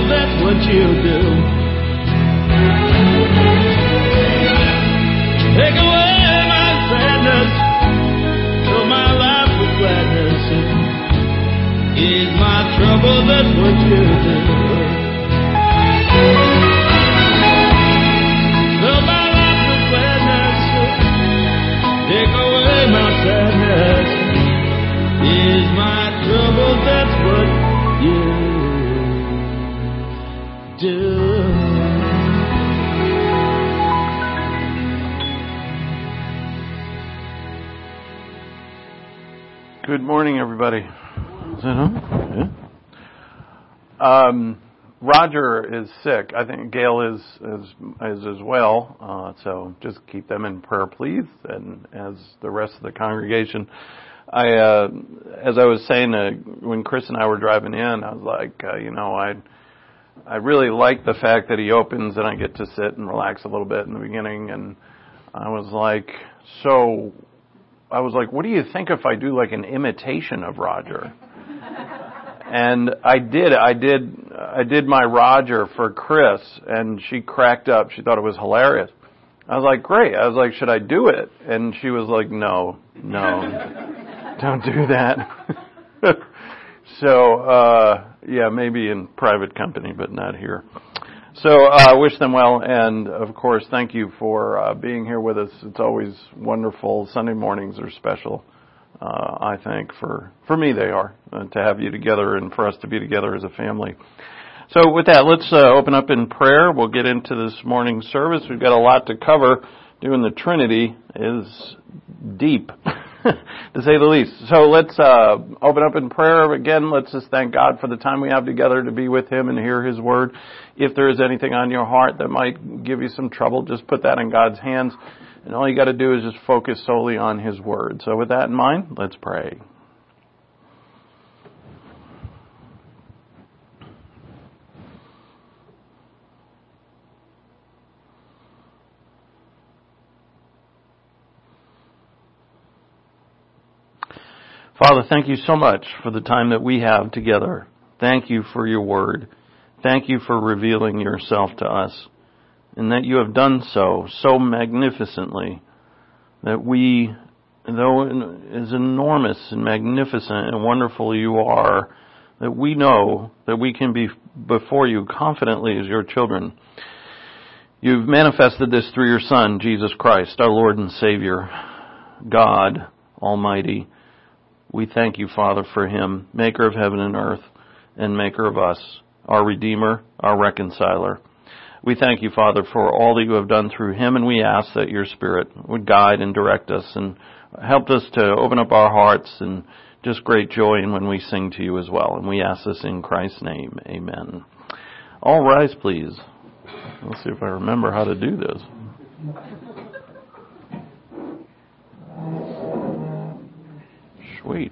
that's what you do. Take away my sadness, fill my life with gladness. Ease my trouble, that's what you do. Fill my life with gladness, take away my sadness. Ease my trouble, that's what you do. Good morning, everybody. Is that on? Yeah. Roger is sick. I think Gail is as well. So just keep them in prayer, please, and as the rest of the congregation. As I was saying, when Chris and I were driving in, I was like, I really like the fact that he opens and I get to sit and relax a little bit in the beginning. And I was like, what do you think if I do like an imitation of Roger? And I did my Roger for Chris, and she cracked up. She thought it was hilarious. I was like, great. I was like, should I do it? And she was like, no, don't do that. So, maybe in private company, but not here. So I wish them well, and of course, thank you for being here with us. It's always wonderful. Sunday mornings are special, I think. For me, they are, to have you together and for us to be together as a family. So with that, let's open up in prayer. We'll get into this morning's service. We've got a lot to cover. Doing the Trinity is deep, to say the least. So let's open up in prayer. Again, let's just thank God for the time we have together to be with Him and hear His Word. If there is anything on your heart that might give you some trouble, just put that in God's hands. And all you got to do is just focus solely on His Word. So with that in mind, let's pray. Father, thank you so much for the time that we have together. Thank you for your word. Thank you for revealing yourself to us, and that you have done so magnificently that we, though as enormous and magnificent and wonderful you are, that we know that we can be before you confidently as your children. You've manifested this through your Son, Jesus Christ, our Lord and Savior, God Almighty. We thank you, Father, for Him, maker of heaven and earth, and maker of us, our Redeemer, our Reconciler. We thank you, Father, for all that you have done through Him, and we ask that your Spirit would guide and direct us and help us to open up our hearts and just great joy in when we sing to you as well. And we ask this in Christ's name. Amen. All rise, please. Let's see if I remember how to do this. Sweet.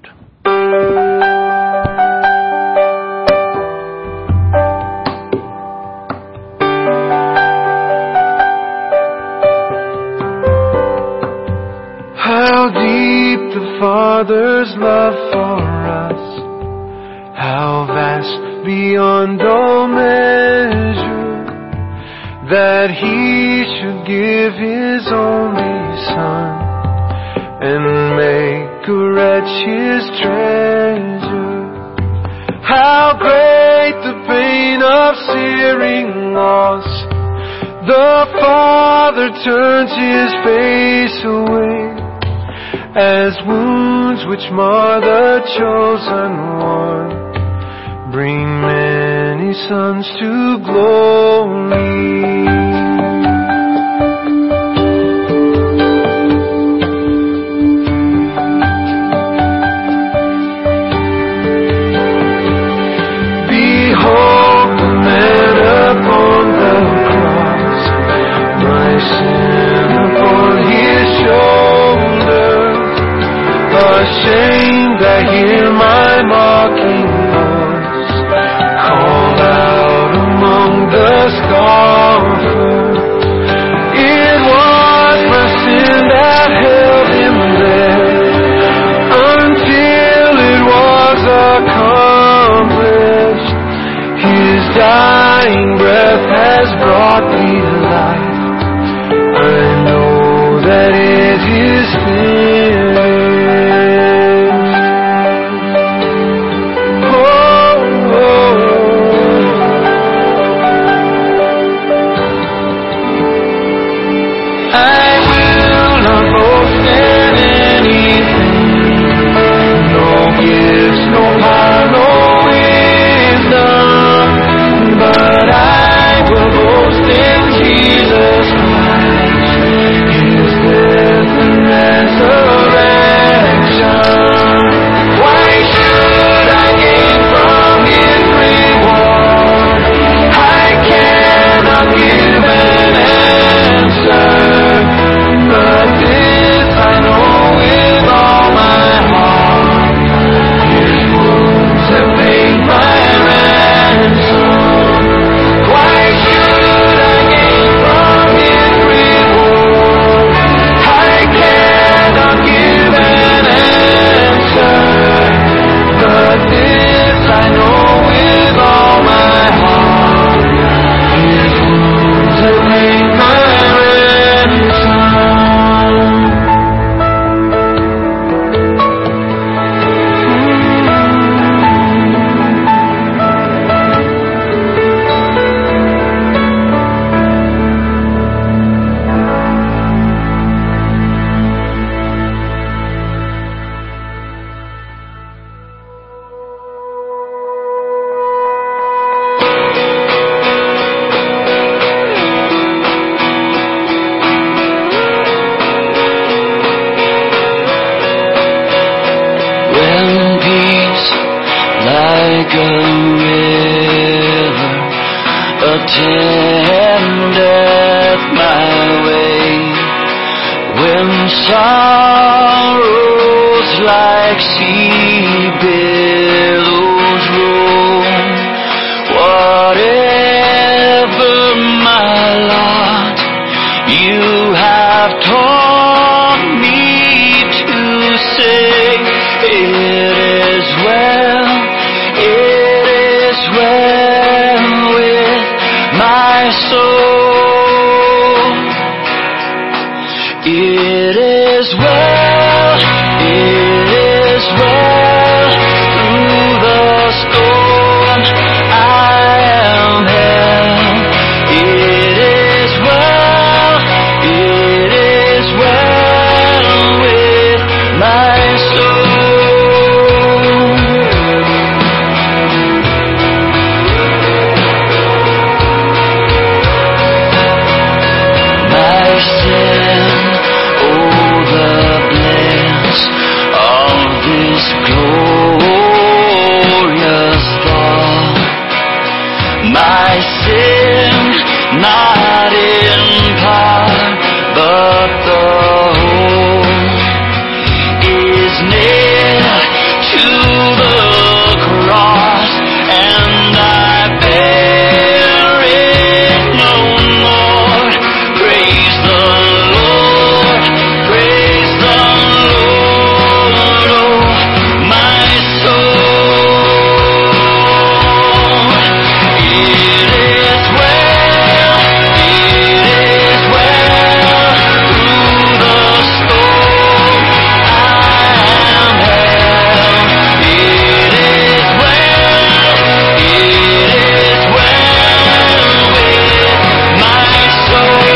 How deep the Father's love for us, how vast beyond all measure, that He should give His only Son and make a wretch His treasure. How great the pain of searing loss, the Father turns His face away, as wounds which mar the chosen one bring many sons to glory. Ashamed, I hear my mocking voice called out among the scoffers. like a river attendeth my way. When sorrows like sea billows roll, whatever my lot, you have taught me to say, it is well with my soul. It is well through the storm I am held. It is well with my soul. My sin, the bliss of this glorious thought. My sin, not in part, but the whole, is nailed to the cross, and I bear it no more. Praise the Lord, praise the Lord, oh my soul. It is well through the storm I am held. It is well with my soul.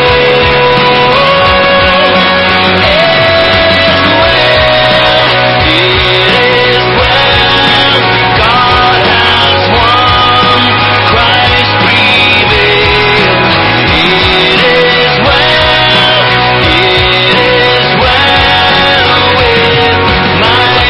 God has won, Christ prevailed. It is well with my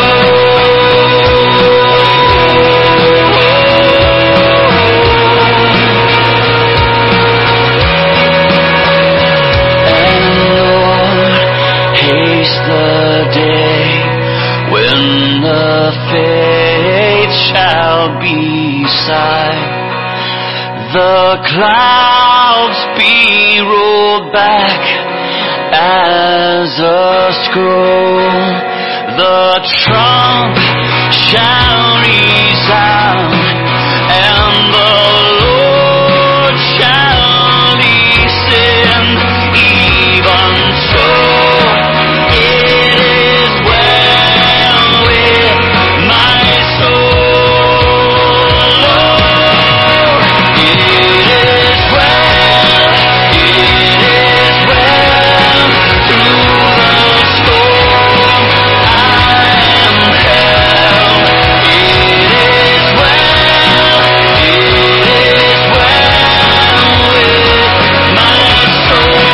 And Lord, haste the day when the faith shall be sight, the clouds be rolled back as a scroll, the trump shall resound, and the Lord shall descend. Even so, it is well with my soul. It is well through the storm I am held. It is well with my soul.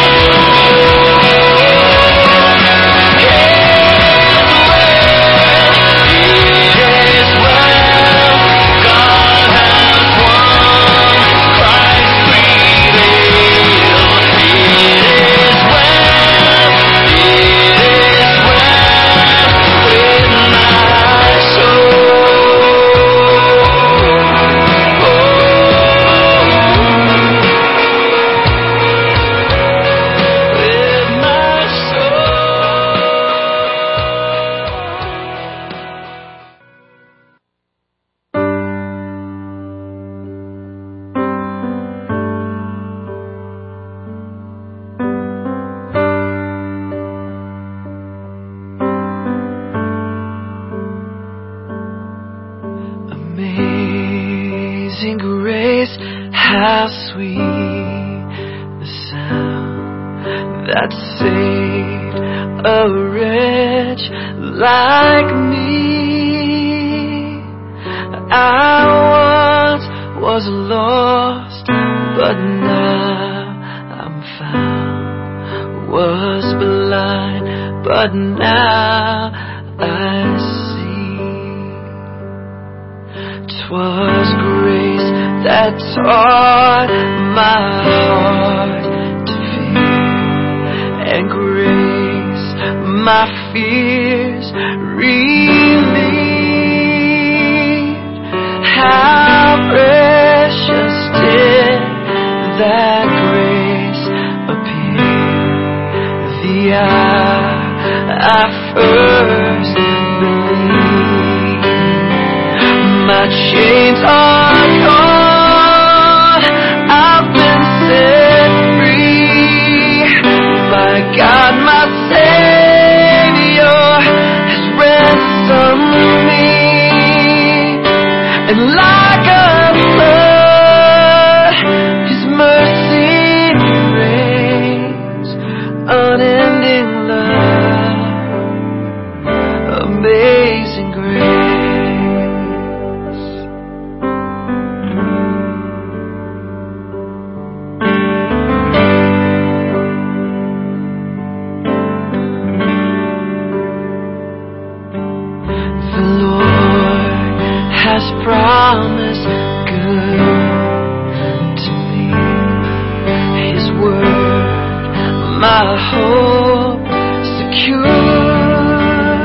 Amazing grace, how sweet the sound that saved a wretch like me. I once was lost, but now I'm found. Was blind, but now I see. 'Twas grace that taught my heart to fear, and grace my fears relieved. How precious did that grace appear the hour I first believed. My chains are gone, I've been set free. My God, my Savior has ransomed me, and like a flood, His mercy reigns. Unending love, amazing grace. The Lord has promised good to me. His word, my hope secure.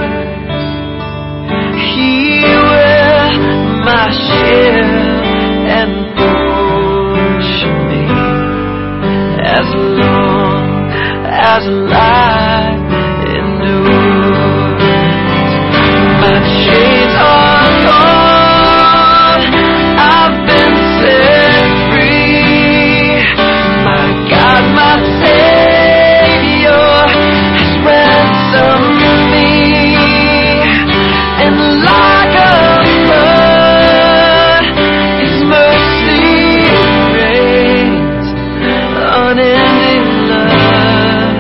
He will my shield and portion me, as long as life endures. My chains are gone, I've been set free. My God, my Savior has ransomed me, and like a flood, His mercy reigns. Unending love,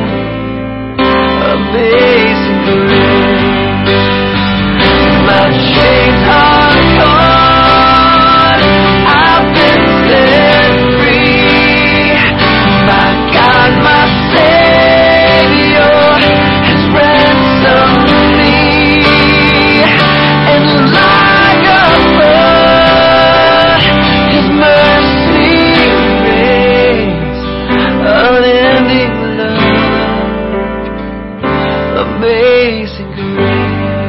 amazing grace. My chains are gone, I've been set free. My God, my Savior has ransomed me, and like a flood, His mercy reigns. Unending love, amazing grace.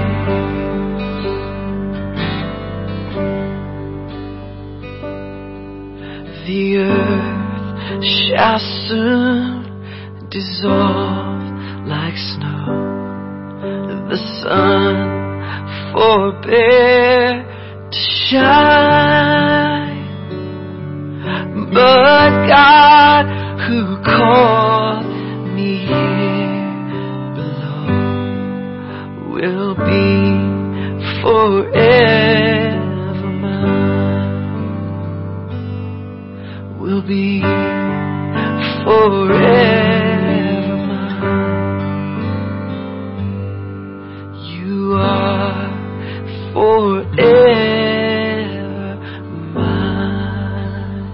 The earth shall soon dissolve like snow. The sun forbear to shine, but God, who called me here below, will be forever mine. Will be forever mine. You are forever mine.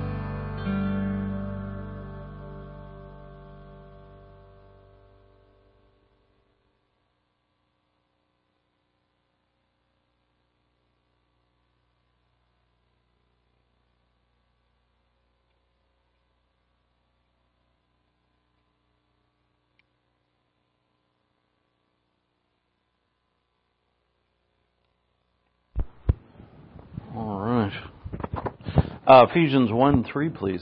All right. Ephesians 1:3, please.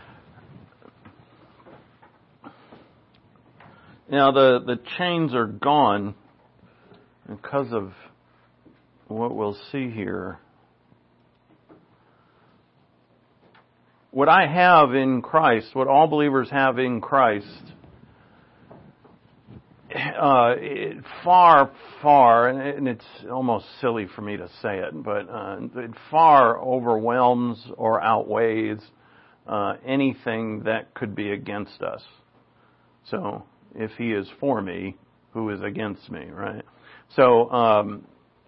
Now, the chains are gone because of what we'll see here. What I have in Christ, what all believers have in Christ, it far, and it's almost silly for me to say it, but it far overwhelms or outweighs anything that could be against us. So, if He is for me, who is against me, right? So,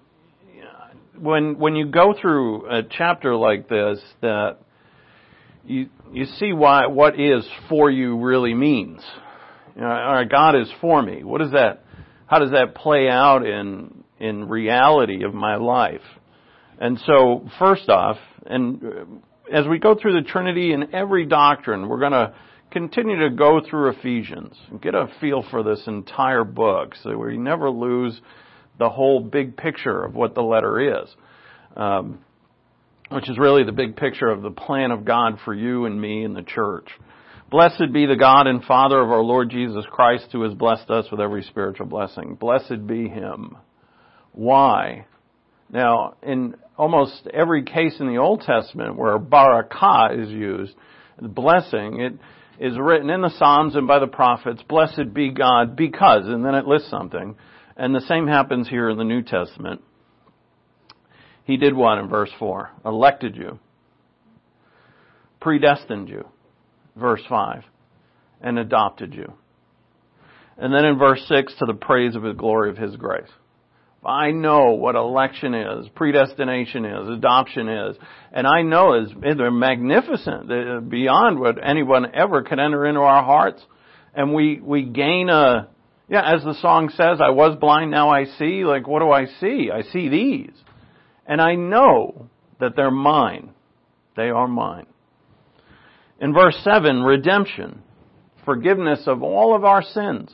when you go through a chapter like this, that you see what is for you really means. You know, all right, God is for me. What is that? How does that play out in reality of my life? And so, first off, and as we go through the Trinity in every doctrine, we're going to continue to go through Ephesians and get a feel for this entire book so we never lose the whole big picture of what the letter is, which is really the big picture of the plan of God for you and me and the church. Blessed be the God and Father of our Lord Jesus Christ, who has blessed us with every spiritual blessing. Blessed be Him. Why? Now, in almost every case in the Old Testament where barakah is used, the blessing, it is written in the Psalms and by the prophets, blessed be God because, and then it lists something. And the same happens here in the New Testament. He did what in verse 4? Elected you. Predestined you. Verse 5. And adopted you. And then in verse 6, to the praise of the glory of His grace. I know what election is, predestination is, adoption is. And I know they're magnificent, they're beyond what anyone ever could enter into our hearts. And we gain as the song says, I was blind, now I see. Like, what do I see? I see these. And I know that they're mine. They are mine. In verse 7, redemption, forgiveness of all of our sins.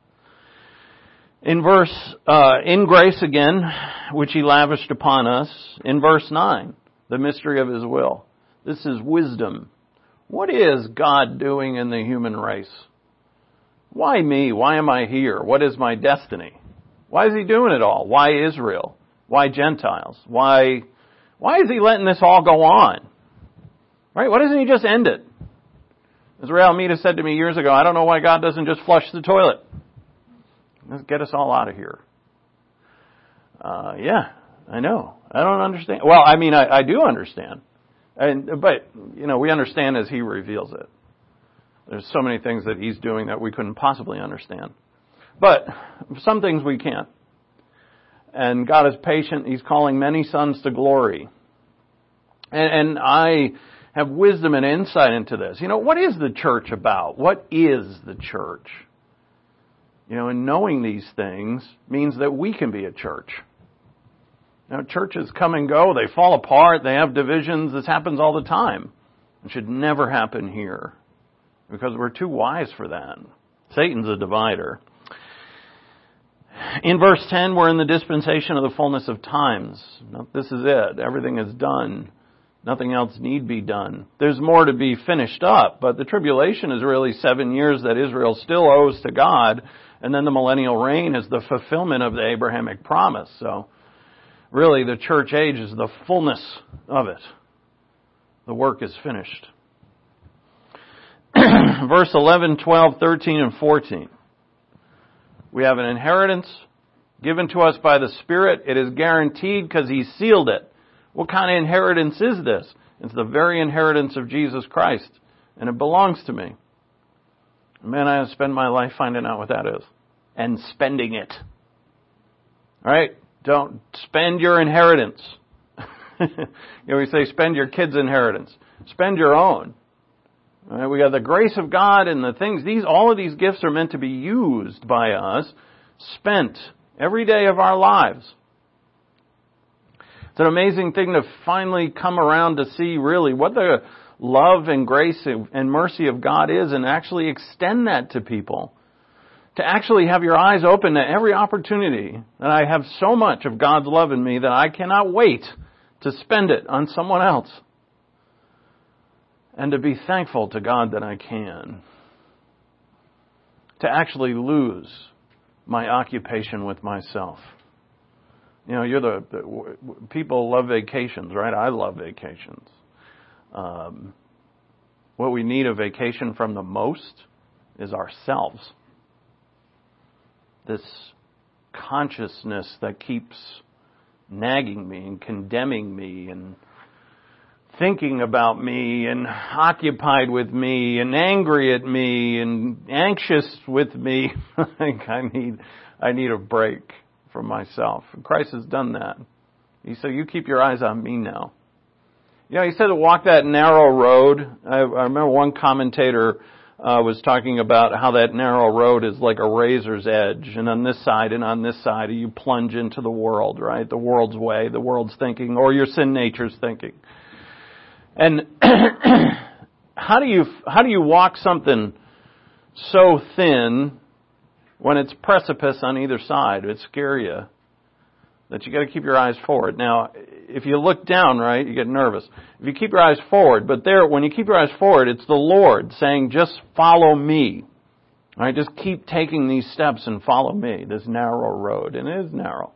In grace again, which He lavished upon us. In verse 9, the mystery of His will. This is wisdom. What is God doing in the human race? Why me? Why am I here? What is my destiny? Why is He doing it all? Why Israel? Why Gentiles? Why is He letting this all go on? Right? Why doesn't He just end it? As Ray Almeida said to me years ago, I don't know why God doesn't just flush the toilet. Let's get us all out of here. Yeah, I know. I don't understand. Well, I mean, I do understand. But, we understand as He reveals it. There's so many things that He's doing that we couldn't possibly understand. But some things we can't. And God is patient. He's calling many sons to glory. And I have wisdom and insight into this. What is the church about? What is the church? And knowing these things means that we can be a church. Now, churches come and go. They fall apart. They have divisions. This happens all the time. It should never happen here because we're too wise for that. Satan's a divider. In verse 10, we're in the dispensation of the fullness of times. This is it. Everything is done. Nothing else need be done. There's more to be finished up, but the tribulation is really 7 years that Israel still owes to God, and then the millennial reign is the fulfillment of the Abrahamic promise. So, really, the church age is the fullness of it. The work is finished. Verse 11, 12, 13, and 14. We have an inheritance given to us by the Spirit. It is guaranteed because He sealed it. What kind of inheritance is this? It's the very inheritance of Jesus Christ. And it belongs to me. Man, I spend my life finding out what that is. And spending it. Alright? Don't spend your inheritance. We say spend your kids' inheritance. Spend your own. All right? We got the grace of God and the things. All of these gifts are meant to be used by us. Spent every day of our lives. It's an amazing thing to finally come around to see really what the love and grace and mercy of God is and actually extend that to people. To actually have your eyes open to every opportunity that I have so much of God's love in me that I cannot wait to spend it on someone else. And to be thankful to God that I can. To actually lose my occupation with myself. People love vacations, right? I love vacations. What we need a vacation from the most is ourselves. This consciousness that keeps nagging me and condemning me and thinking about me and occupied with me and angry at me and anxious with me. I think I need a break from myself. Christ has done that. He said, you keep your eyes on me now. He said to walk that narrow road. I remember one commentator was talking about how that narrow road is like a razor's edge, and on this side and on this side you plunge into the world, right? The world's way, the world's thinking, or your sin nature's thinking. And how do you walk something so thin when it's precipice on either side? It scares you that you got to keep your eyes forward. Now, if you look down, right, you get nervous. If you keep your eyes forward, but when you keep your eyes forward, it's the Lord saying, just follow me. All right, just keep taking these steps and follow me, this narrow road. And it is narrow.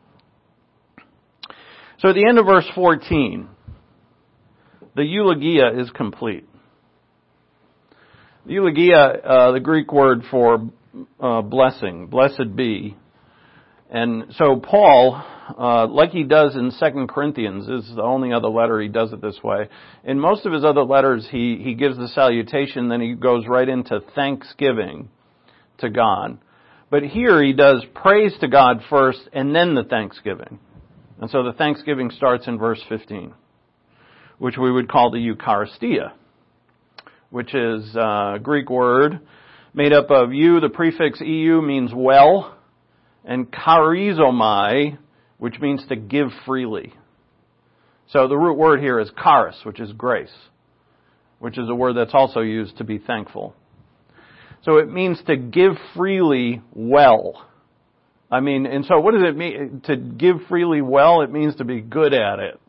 So at the end of verse 14, the eulogia is complete. The eulogia, the Greek word for blessing, blessed be. And so Paul, like he does in 2 Corinthians, is the only other letter he does it this way. In most of his other letters, he gives the salutation, then he goes right into thanksgiving to God. But here he does praise to God first, and then the thanksgiving. And so the thanksgiving starts in verse 15, which we would call the Eucharistia, which is a Greek word made up of the prefix eu means well, and charizomai, which means to give freely. So the root word here is charis, which is grace, which is a word that's also used to be thankful. So it means to give freely well. I mean, and so what does it mean to give freely well? It means to be good at it.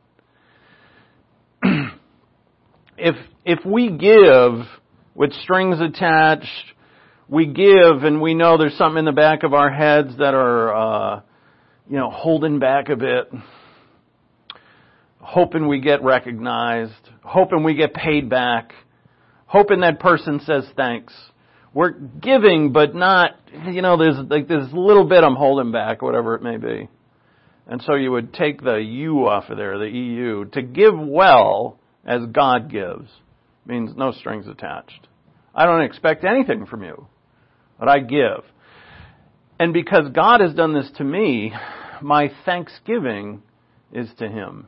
If we give with strings attached, we give and we know there's something in the back of our heads that are, holding back a bit, hoping we get recognized, hoping we get paid back, hoping that person says thanks. We're giving, but not, there's like this little bit I'm holding back, whatever it may be. And so you would take the U off of there, the EU. To give well as God gives means no strings attached. I don't expect anything from you, but I give. And because God has done this to me, my thanksgiving is to Him.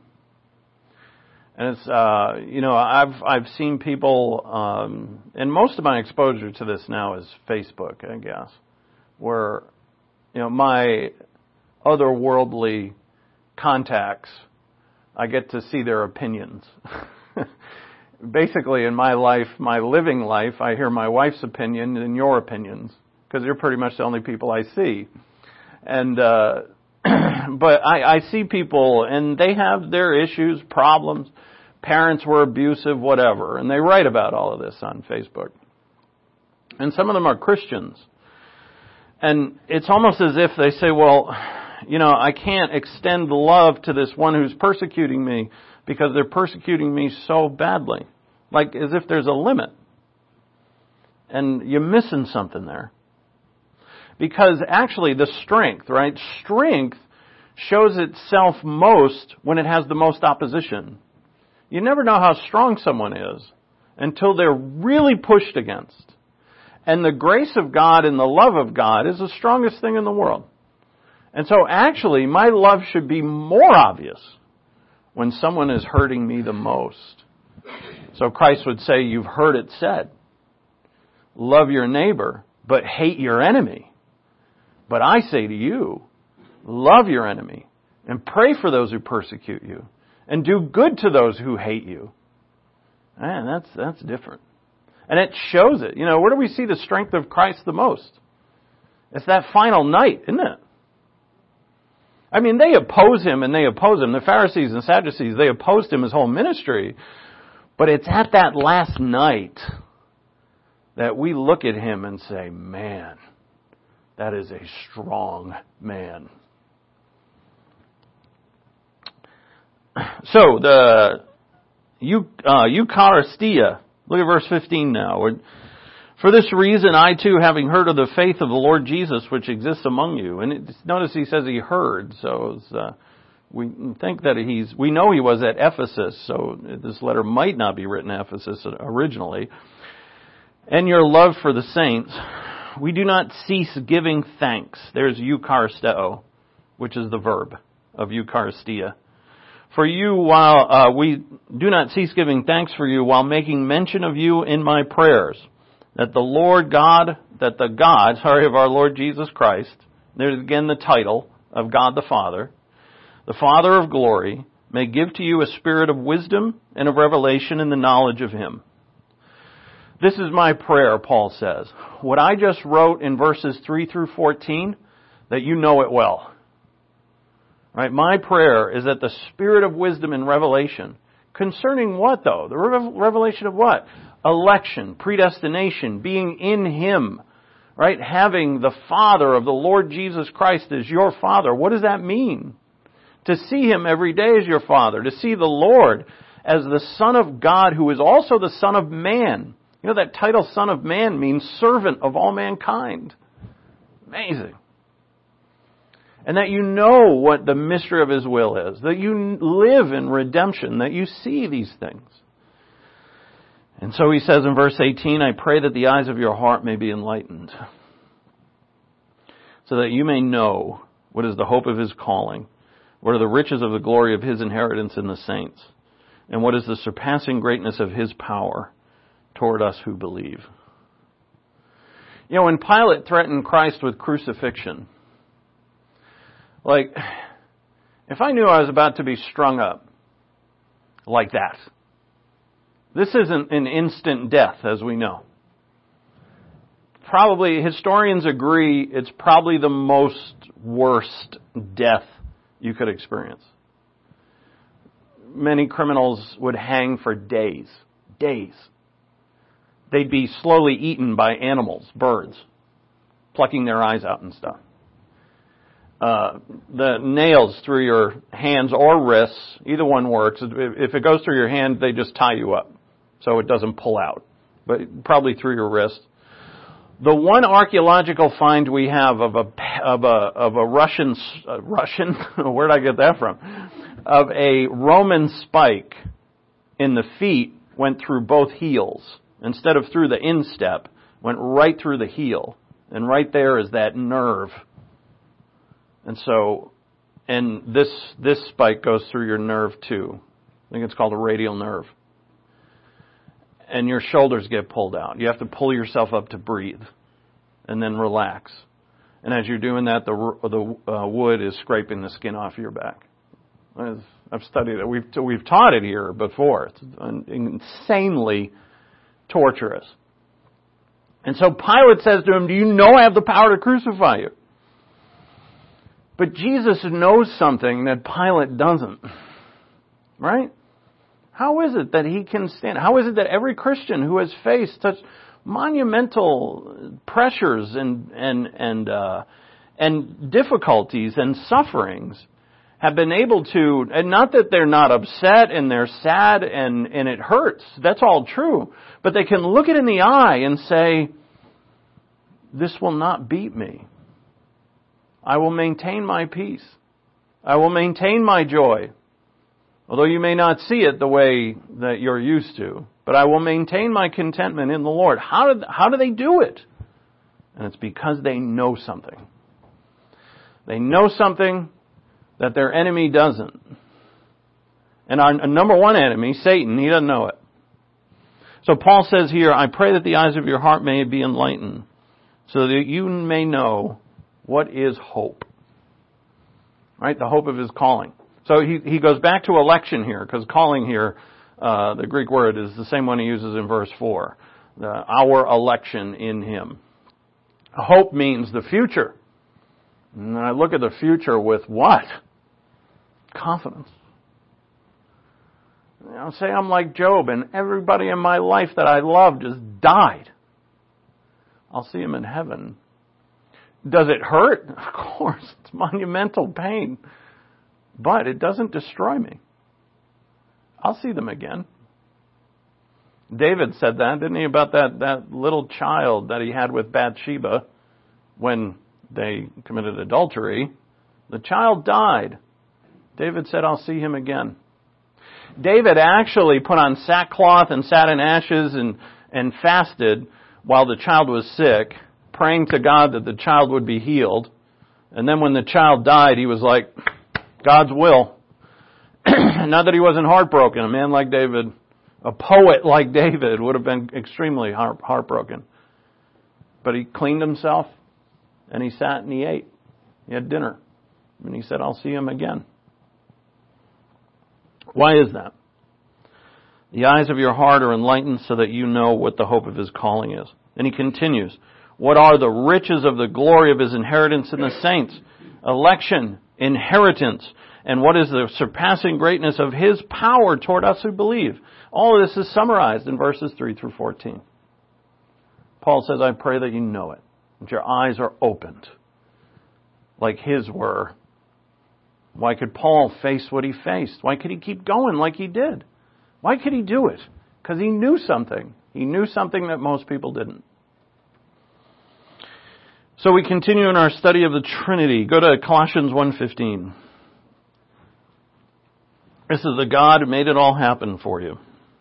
And it's, I've seen people, and most of my exposure to this now is Facebook, I guess, where, my otherworldly contacts, I get to see their opinions. Basically, in my life, my living life, I hear my wife's opinion and your opinions, because you're pretty much the only people I see. And, but I see people, and they have their issues, problems. Parents were abusive, whatever. And they write about all of this on Facebook. And some of them are Christians. And it's almost as if they say, well, I can't extend love to this one who's persecuting me because they're persecuting me so badly. Like as if there's a limit. And you're missing something there. Because actually the strength, right? Strength shows itself most when it has the most opposition. You never know how strong someone is until they're really pushed against. And the grace of God and the love of God is the strongest thing in the world. And so actually, my love should be more obvious when someone is hurting me the most. So Christ would say, you've heard it said, love your neighbor, but hate your enemy. But I say to you, love your enemy and pray for those who persecute you and do good to those who hate you. Man, that's different. And it shows it. Where do we see the strength of Christ the most? It's that final night, isn't it? I mean, they oppose him and they oppose him. The Pharisees and Sadducees, they opposed him his whole ministry. But it's at that last night that we look at him and say, man, that is a strong man. So, the Eucharistia, look at verse 15 now. For this reason, I too, having heard of the faith of the Lord Jesus, which exists among you. And notice he says he heard, so we think that we know he was at Ephesus, so this letter might not be written at Ephesus originally. And your love for the saints, we do not cease giving thanks. There's Eucharisteo, which is the verb of Eucharistia. For you, while we do not cease giving thanks for you, while making mention of you in my prayers, that the God of our Lord Jesus Christ, there's again the title of God the Father of glory, may give to you a spirit of wisdom and of revelation in the knowledge of Him. This is my prayer, Paul says. What I just wrote in verses 3 through 14, that you know it well. Right? My prayer is that the spirit of wisdom and revelation, concerning what though? The revelation of what? Election, predestination, being in Him. Right? Having the Father of the Lord Jesus Christ as your Father. What does that mean? To see Him every day as your Father. To see the Lord as the Son of God who is also the Son of Man. You know, that title, Son of Man, means servant of all mankind. Amazing. And that you know what the mystery of His will is. That you live in redemption. That you see these things. And so he says in verse 18, I pray that the eyes of your heart may be enlightened. So that you may know what is the hope of His calling. What are the riches of the glory of His inheritance in the saints. And what is the surpassing greatness of His power toward us who believe. You know, when Pilate threatened Christ with crucifixion, like, if I knew I was about to be strung up like that, this isn't an instant death, as we know. Probably, historians agree, it's probably the most worst death you could experience. Many criminals would hang for days. Days. They'd be slowly eaten by animals, birds, plucking their eyes out and stuff. The nails through your hands or wrists, either one works. If it goes through your hand, they just tie you up so it doesn't pull out, but probably through your wrist. The one archaeological find we have of a Russian, where'd I get that from? Of a Roman spike in the feet went through both heels. Instead of through the instep, went right through the heel. And right there is that nerve. And so, and this spike goes through your nerve too. I think it's called a radial nerve. And your shoulders get pulled out. You have to pull yourself up to breathe. And then relax. And as you're doing that, the wood is scraping the skin off your back. I've studied it. We've taught it here before. It's insanely torturous. And so Pilate says to him, do you know I have the power to crucify you? But Jesus knows something that Pilate doesn't. Right? How is it that he can stand? How is it that every Christian who has faced such monumental pressures and difficulties and sufferings have been able to, and not that they're not upset and they're sad and it hurts. That's all true. But they can look it in the eye and say, this will not beat me. I will maintain my peace. I will maintain my joy. Although you may not see it the way that you're used to. But I will maintain my contentment in the Lord. How do they do it? And it's because they know something. They know something that their enemy doesn't. And our number one enemy, Satan, he doesn't know it. So Paul says here, I pray that the eyes of your heart may be enlightened, so that you may know what is hope. Right? The hope of his calling. So he goes back to election here, because calling here, the Greek word is the same one he uses in verse 4. Our election in him. Hope means the future. And I look at the future with what? Confidence. You know, say I'm like Job and everybody in my life that I loved just died. I'll see him in heaven. Does it hurt? Of course. It's monumental pain. But it doesn't destroy me. I'll see them again. David said that, didn't he, about that little child that he had with Bathsheba when they committed adultery. The child died. David said, I'll see him again. David actually put on sackcloth and sat in ashes and fasted while the child was sick, praying to God that the child would be healed. And then when the child died, he was like, God's will. Not that he wasn't heartbroken. A man like David, a poet like David, would have been extremely heartbroken. But he cleaned himself, and he sat and he ate. He had dinner. And he said, I'll see him again. Why is that? The eyes of your heart are enlightened so that you know what the hope of his calling is. And he continues, what are the riches of the glory of his inheritance in the saints? Election, inheritance, and what is the surpassing greatness of his power toward us who believe? All of this is summarized in verses 3 through 14. Paul says, I pray that you know it, that your eyes are opened like his were. Why could Paul face what he faced? Why could he keep going like he did? Why could he do it? Because he knew something. He knew something that most people didn't. So we continue in our study of the Trinity. Go to Colossians 1:15. This is the God who made it all happen for you.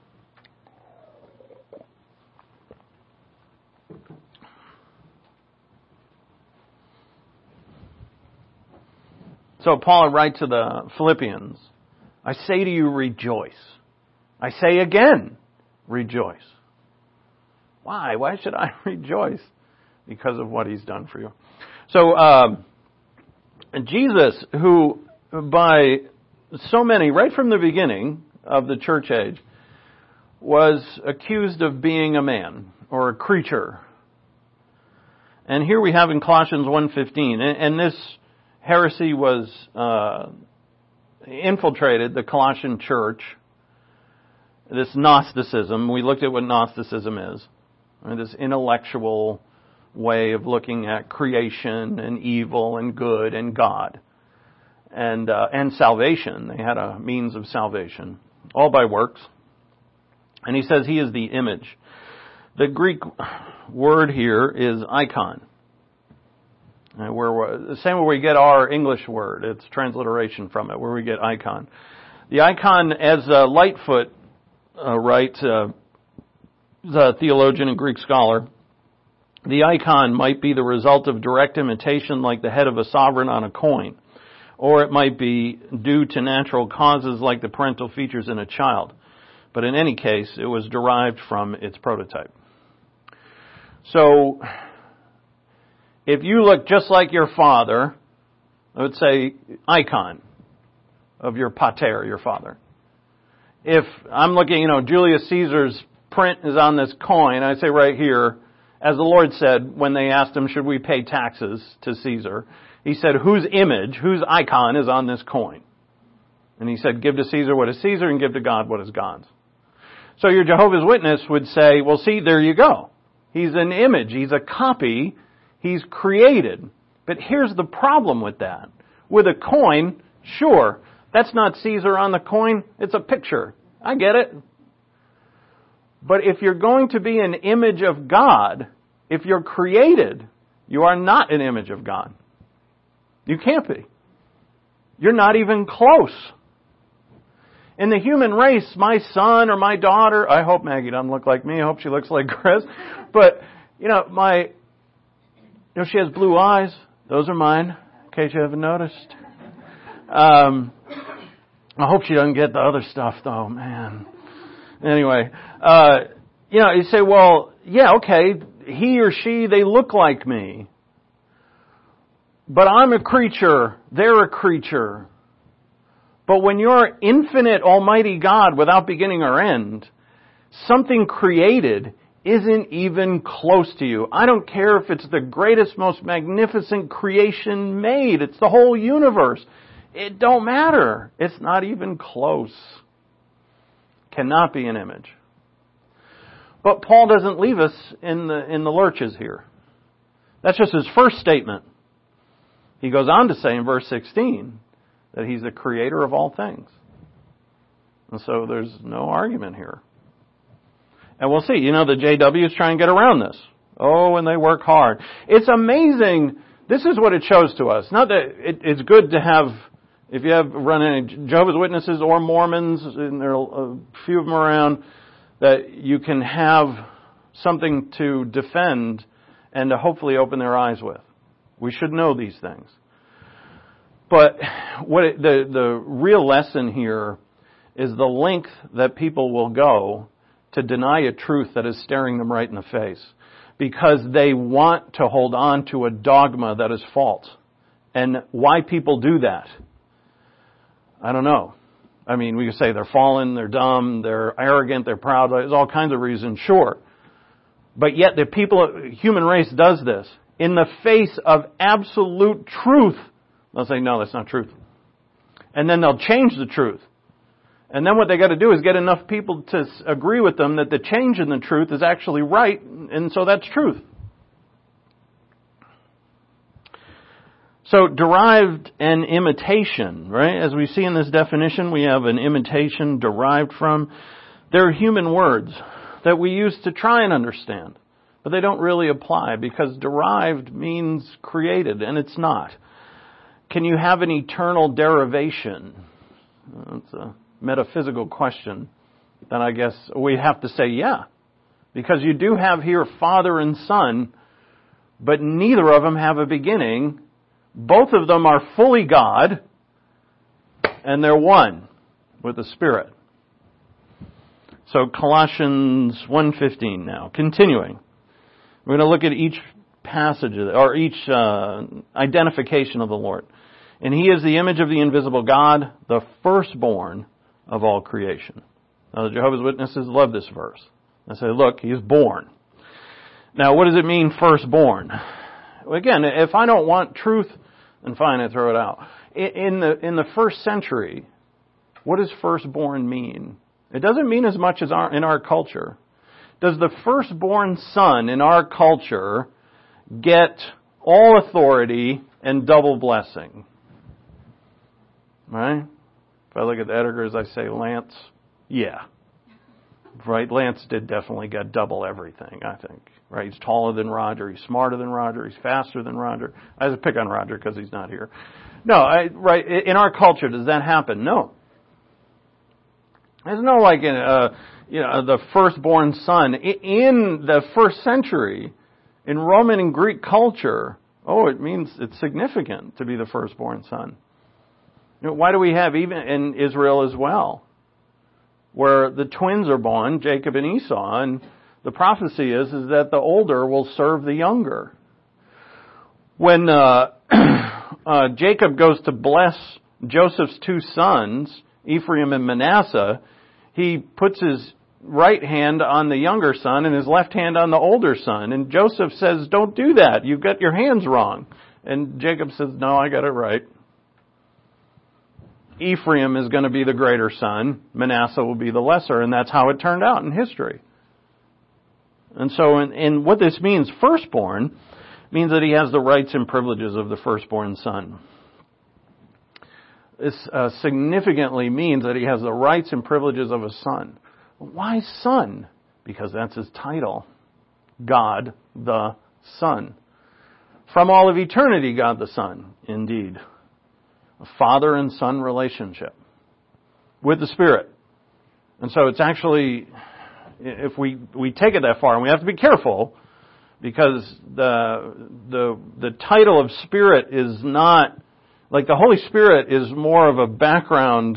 So Paul writes to the Philippians, I say to you, rejoice. I say again, rejoice. Why? Why should I rejoice? Because of what he's done for you. So, Jesus, who by so many, right from the beginning of the church age, was accused of being a man or a creature. And here we have in Colossians 1:15, and this heresy was infiltrated the Colossian church, this Gnosticism. We looked at what Gnosticism is, right? This intellectual way of looking at creation and evil and good and God and salvation. They had a means of salvation, all by works. And he says he is the image. The Greek word here is icon. The same where we get our English word. It's transliteration from it, where we get icon. The icon, as Lightfoot writes, the theologian and Greek scholar, the icon might be the result of direct imitation like the head of a sovereign on a coin, or it might be due to natural causes like the parental features in a child. But in any case, it was derived from its prototype. So, if you look just like your father, I would say icon of your pater, your father. If I'm looking, Julius Caesar's print is on this coin, I say right here, as the Lord said when they asked him, should we pay taxes to Caesar? He said, whose image, whose icon is on this coin? And he said, give to Caesar what is Caesar and give to God what is God's. So your Jehovah's Witness would say, well, see, there you go. He's an image. He's a copy. He's created. But here's the problem with that. With a coin, sure, that's not Caesar on the coin. It's a picture. I get it. But if you're going to be an image of God, if you're created, you are not an image of God. You can't be. You're not even close. In the human race, my son or my daughter, I hope Maggie doesn't look like me. I hope she looks like Chris. But, she has blue eyes. Those are mine, in case you haven't noticed. I hope she doesn't get the other stuff, though, man. Anyway, you say, well, yeah, okay, he or she, they look like me. But I'm a creature, they're a creature. But when you're infinite, almighty God without beginning or end, something created isn't even close to you. I don't care if it's the greatest, most magnificent creation made. It's the whole universe. It don't matter. It's not even close. Cannot be an image. But Paul doesn't leave us in the lurches here. That's just his first statement. He goes on to say in verse 16 that he's the creator of all things. And so there's no argument here. And we'll see. The JWs try and get around this. Oh, and they work hard. It's amazing. This is what it shows to us. Not that it's good to have, if you have run any Jehovah's Witnesses or Mormons, and there are a few of them around, that you can have something to defend and to hopefully open their eyes with. We should know these things. But the real lesson here is the length that people will go to deny a truth that is staring them right in the face. because they want to hold on to a dogma that is false. And why people do that, I don't know. I mean, we could say they're fallen, they're dumb, they're arrogant, they're proud. There's all kinds of reasons, sure. But yet the human race does this. In the face of absolute truth, they'll say, no, that's not truth. And then they'll change the truth. And then what they got to do is get enough people to agree with them that the change in the truth is actually right, and so that's truth. So derived and imitation, right? As we see in this definition, we have an imitation derived from. They're human words that we use to try and understand, but they don't really apply because derived means created, and it's not. Can you have an eternal derivation? That's a metaphysical question. Then I guess we have to say yeah, because you do have here Father and Son, but neither of them have a beginning. Both of them are fully God, and they're one with the Spirit. So Colossians 1:15 now. Continuing. We're going to look at each passage, or each identification of the Lord. And He is the image of the invisible God, the firstborn of all creation. Now the Jehovah's Witnesses love this verse. They say, look, He is born. Now what does it mean, firstborn? Again, if I don't want truth, then fine, I throw it out. In the first century, what does firstborn mean? It doesn't mean as much as in our culture. Does the firstborn son in our culture get all authority and double blessing? Right? If I look at the editors, I say Lance, yeah. Right? Lance did definitely get double everything, I think. Right? He's taller than Roger. He's smarter than Roger. He's faster than Roger. I have to pick on Roger because he's not here. No, right? In our culture, does that happen? No. There's no like the firstborn son in the first century in Roman and Greek culture. Oh, it means it's significant to be the firstborn son. Why do we have even in Israel as well, where the twins are born, Jacob and Esau, and the prophecy is that the older will serve the younger. When Jacob goes to bless Joseph's two sons, Ephraim and Manasseh, he puts his right hand on the younger son and his left hand on the older son. And Joseph says, don't do that. You've got your hands wrong. And Jacob says, no, I got it right. Ephraim is going to be the greater son. Manasseh will be the lesser. And that's how it turned out in history. And so in what this means, firstborn, means that he has the rights and privileges of the firstborn son. This significantly means that he has the rights and privileges of a son. Why son? Because that's his title. God the Son. From all of eternity, God the Son, indeed. A father and son relationship with the Spirit. And so it's actually, if we take it that far, and we have to be careful, because the title of Spirit is not, like the Holy Spirit is more of a background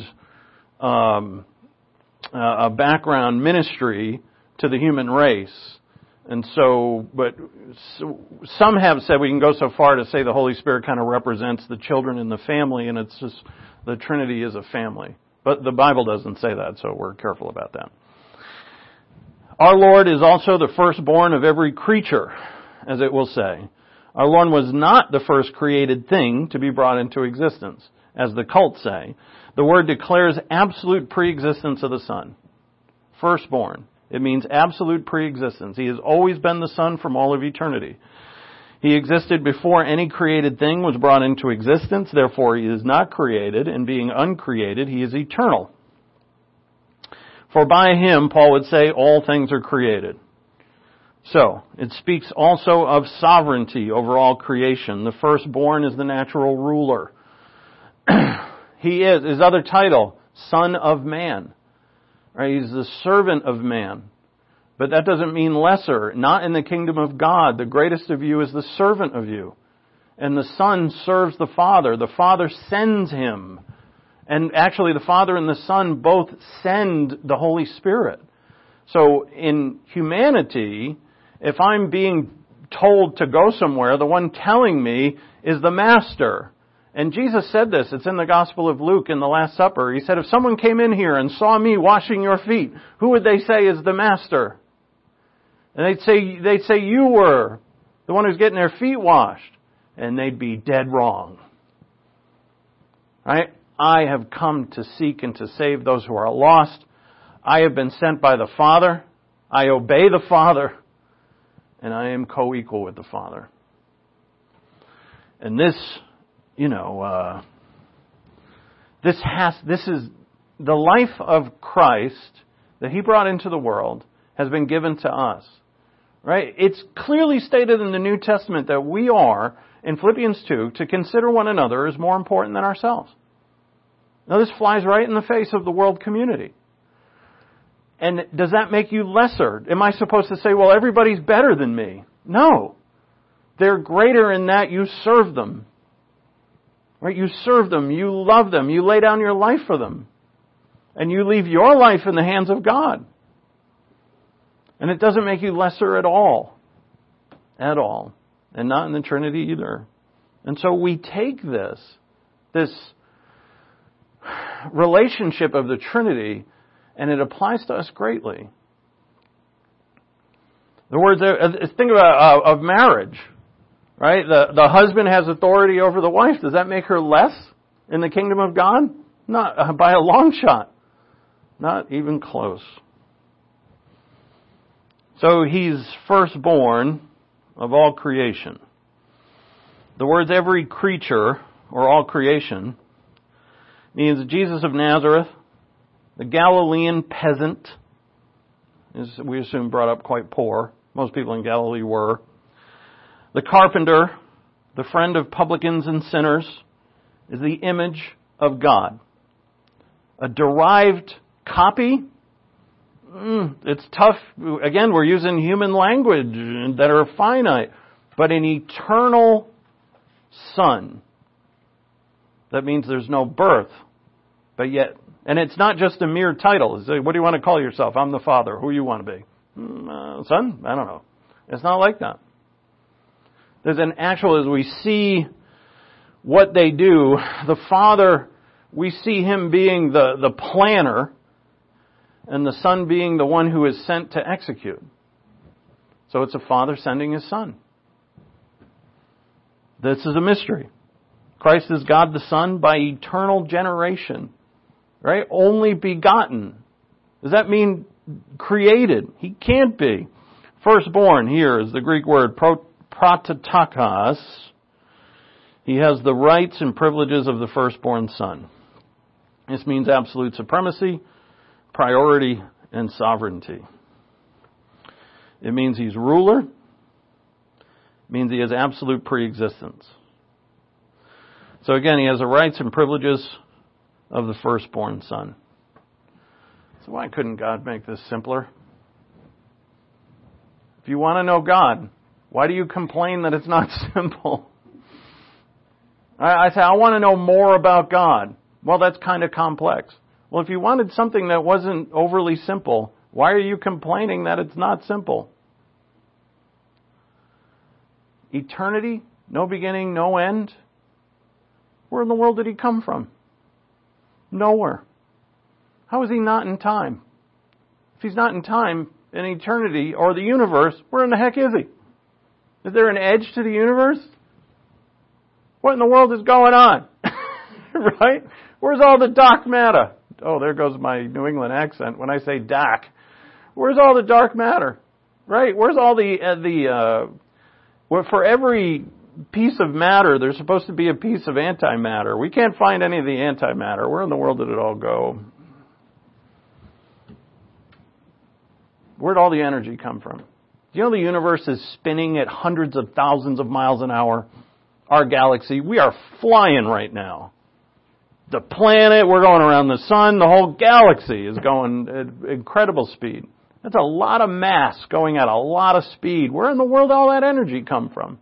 ministry to the human race. And so, but some have said we can go so far to say the Holy Spirit kind of represents the children in the family, and it's just the Trinity is a family. But the Bible doesn't say that, so we're careful about that. Our Lord is also the firstborn of every creature, as it will say. Our Lord was not the first created thing to be brought into existence, as the cults say. The word declares absolute preexistence of the Son. Firstborn. It means absolute preexistence. He has always been the Son from all of eternity. He existed before any created thing was brought into existence. Therefore, he is not created, and being uncreated, he is eternal. For by him, Paul would say, all things are created. So, it speaks also of sovereignty over all creation. The firstborn is the natural ruler. He is, his other title, Son of Man. Right? He's the servant of man. But that doesn't mean lesser. Not in the kingdom of God. The greatest of you is the servant of you. And the Son serves the Father. The Father sends him. And actually the Father and the Son both send the Holy Spirit. So in humanity, If I'm being told to go somewhere, the one telling me is the master. And Jesus said this, it's in the Gospel of Luke in the Last Supper. He said, if someone came in here and saw me washing your feet, who would they say is the master? And they'd say you were the one who's getting their feet washed. And they'd be dead wrong. Right? I have come to seek and to save those who are lost. I have been sent by the Father. I obey the Father. And I am co-equal with the Father. And this, this is the life of Christ that He brought into the world has been given to us. Right? It's clearly stated in the New Testament that we are, in Philippians 2, to consider one another as more important than ourselves. Now this flies right in the face of the world community. And does that make you lesser? Am I supposed to say, well, everybody's better than me? No. They're greater in that you serve them. Right? You serve them. You love them. You lay down your life for them. And you leave your life in the hands of God. And it doesn't make you lesser at all. At all. And not in the Trinity either. And so we take this relationship of the Trinity, and it applies to us greatly. The words, think about of marriage, right? The husband has authority over the wife. Does that make her less in the kingdom of God? Not by a long shot. Not even close. So He's firstborn of all creation. The words every creature, or all creation, means Jesus of Nazareth, the Galilean peasant, is, we assume, brought up quite poor. Most people in Galilee were. The carpenter, the friend of publicans and sinners, is the image of God. A derived copy? It's tough. Again, we're using human language that are finite. But an eternal Son. That means there's no birth. But yet, and it's not just a mere title. It's like, what do you want to call yourself? I'm the Father. Who you want to be? Son? I don't know. It's not like that. There's an actual, as we see what they do, the Father, we see Him being the planner, and the Son being the one who is sent to execute. So it's a Father sending His Son. This is a mystery. Christ is God the Son by eternal generation. Right? Only begotten. Does that mean created? He can't be. Firstborn here is the Greek word prototokos. He has the rights and privileges of the firstborn son. This means absolute supremacy, priority, and sovereignty. It means He's ruler. It means He has absolute preexistence. So again, He has the rights and privileges of the firstborn son. So why couldn't God make this simpler? If you want to know God, why do you complain that it's not simple? I say, I want to know more about God. Well, that's kind of complex. Well, if you wanted something that wasn't overly simple, why are you complaining that it's not simple? Eternity, no beginning, no end. Where in the world did He come from? Nowhere. How is He not in time? If He's not in time, in eternity, or the universe, where in the heck is He? Is there an edge to the universe? What in the world is going on? Right? Where's all the dark matter? Oh, there goes my New England accent when I say dark. Where's all the dark matter? Right? Where's all for every piece of matter, there's supposed to be a piece of antimatter. We can't find any of the antimatter. Where in the world did it all go? Where'd all the energy come from? Do you know the universe is spinning at hundreds of thousands of miles an hour? Our galaxy, we are flying right now. The planet, we're going around the sun, the whole galaxy is going at incredible speed. That's a lot of mass going at a lot of speed. Where in the world did all that energy come from?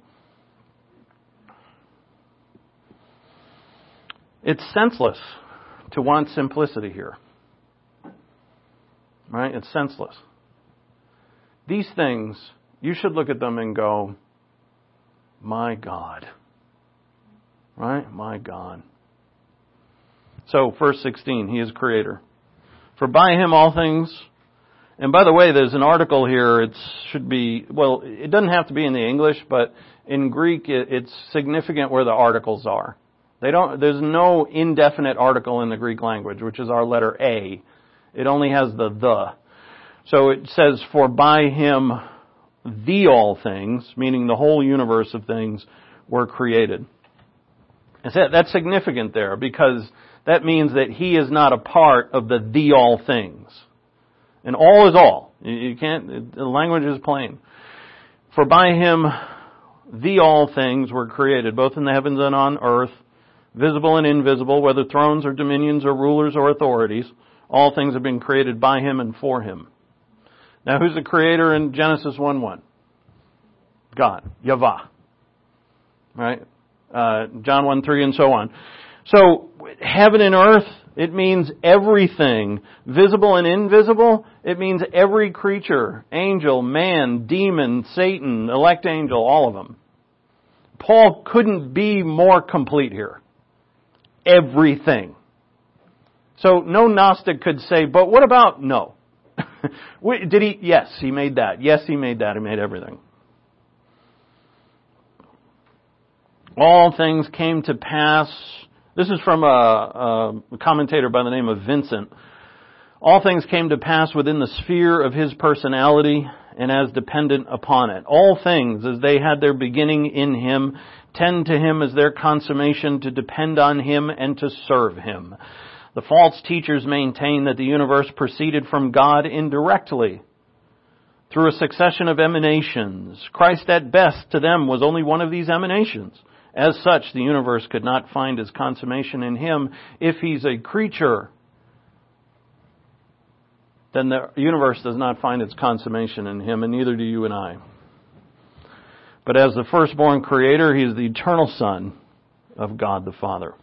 It's senseless to want simplicity here. Right? It's senseless. These things you should look at them and go, my God. Right? My God. So, verse 16, He is Creator. For by Him all things, and by the way, there's an article here, it should be, well, it doesn't have to be in the English, but in Greek it's significant where the articles are. There's no indefinite article in the Greek language, which is our letter A. It only has the. So it says, for by Him the all things, meaning the whole universe of things, were created. That's significant there, because that means that He is not a part of the all things. And all is all. You can't, the language is plain. For by Him the all things were created, both in the heavens and on earth, visible and invisible, whether thrones or dominions or rulers or authorities. All things have been created by Him and for Him. Now, who's the Creator in Genesis 1:1? God, Yahweh. Right? John 1:3 and so on. So, heaven and earth, it means everything. Visible and invisible, it means every creature. Angel, man, demon, Satan, elect angel, all of them. Paul couldn't be more complete here. Everything. So, no Gnostic could say, but what about, no. Did He? Yes, He made that. Yes, He made that. He made everything. All things came to pass. This is from a commentator by the name of Vincent. All things came to pass within the sphere of His personality and as dependent upon it. All things, as they had their beginning in Him, tend to Him as their consummation, to depend on Him and to serve Him. The false teachers maintain that the universe proceeded from God indirectly, through a succession of emanations. Christ at best to them was only one of these emanations. As such, the universe could not find its consummation in Him. If He's a creature, then the universe does not find its consummation in Him, and neither do you and I. But as the firstborn Creator, He is the eternal Son of God the Father.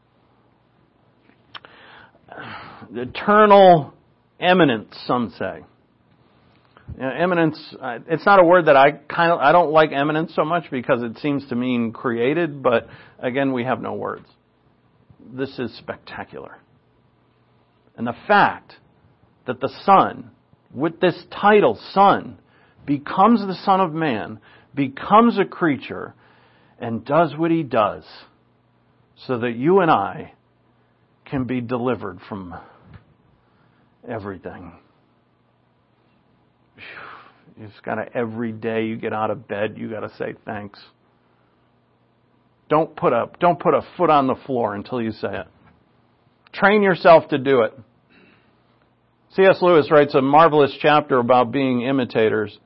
Eternal eminence, some say. Eminence, it's not a word that I don't like eminence so much because it seems to mean created, but again, we have no words. This is spectacular. And the fact that the Son, with this title, Son, becomes the Son of Man, becomes a creature, and does what He does, so that you and I can be delivered from everything. You just gotta, every day you get out of bed, you gotta say thanks. Don't put a foot on the floor until you say it. Train yourself to do it. C.S. Lewis writes a marvelous chapter about being imitators.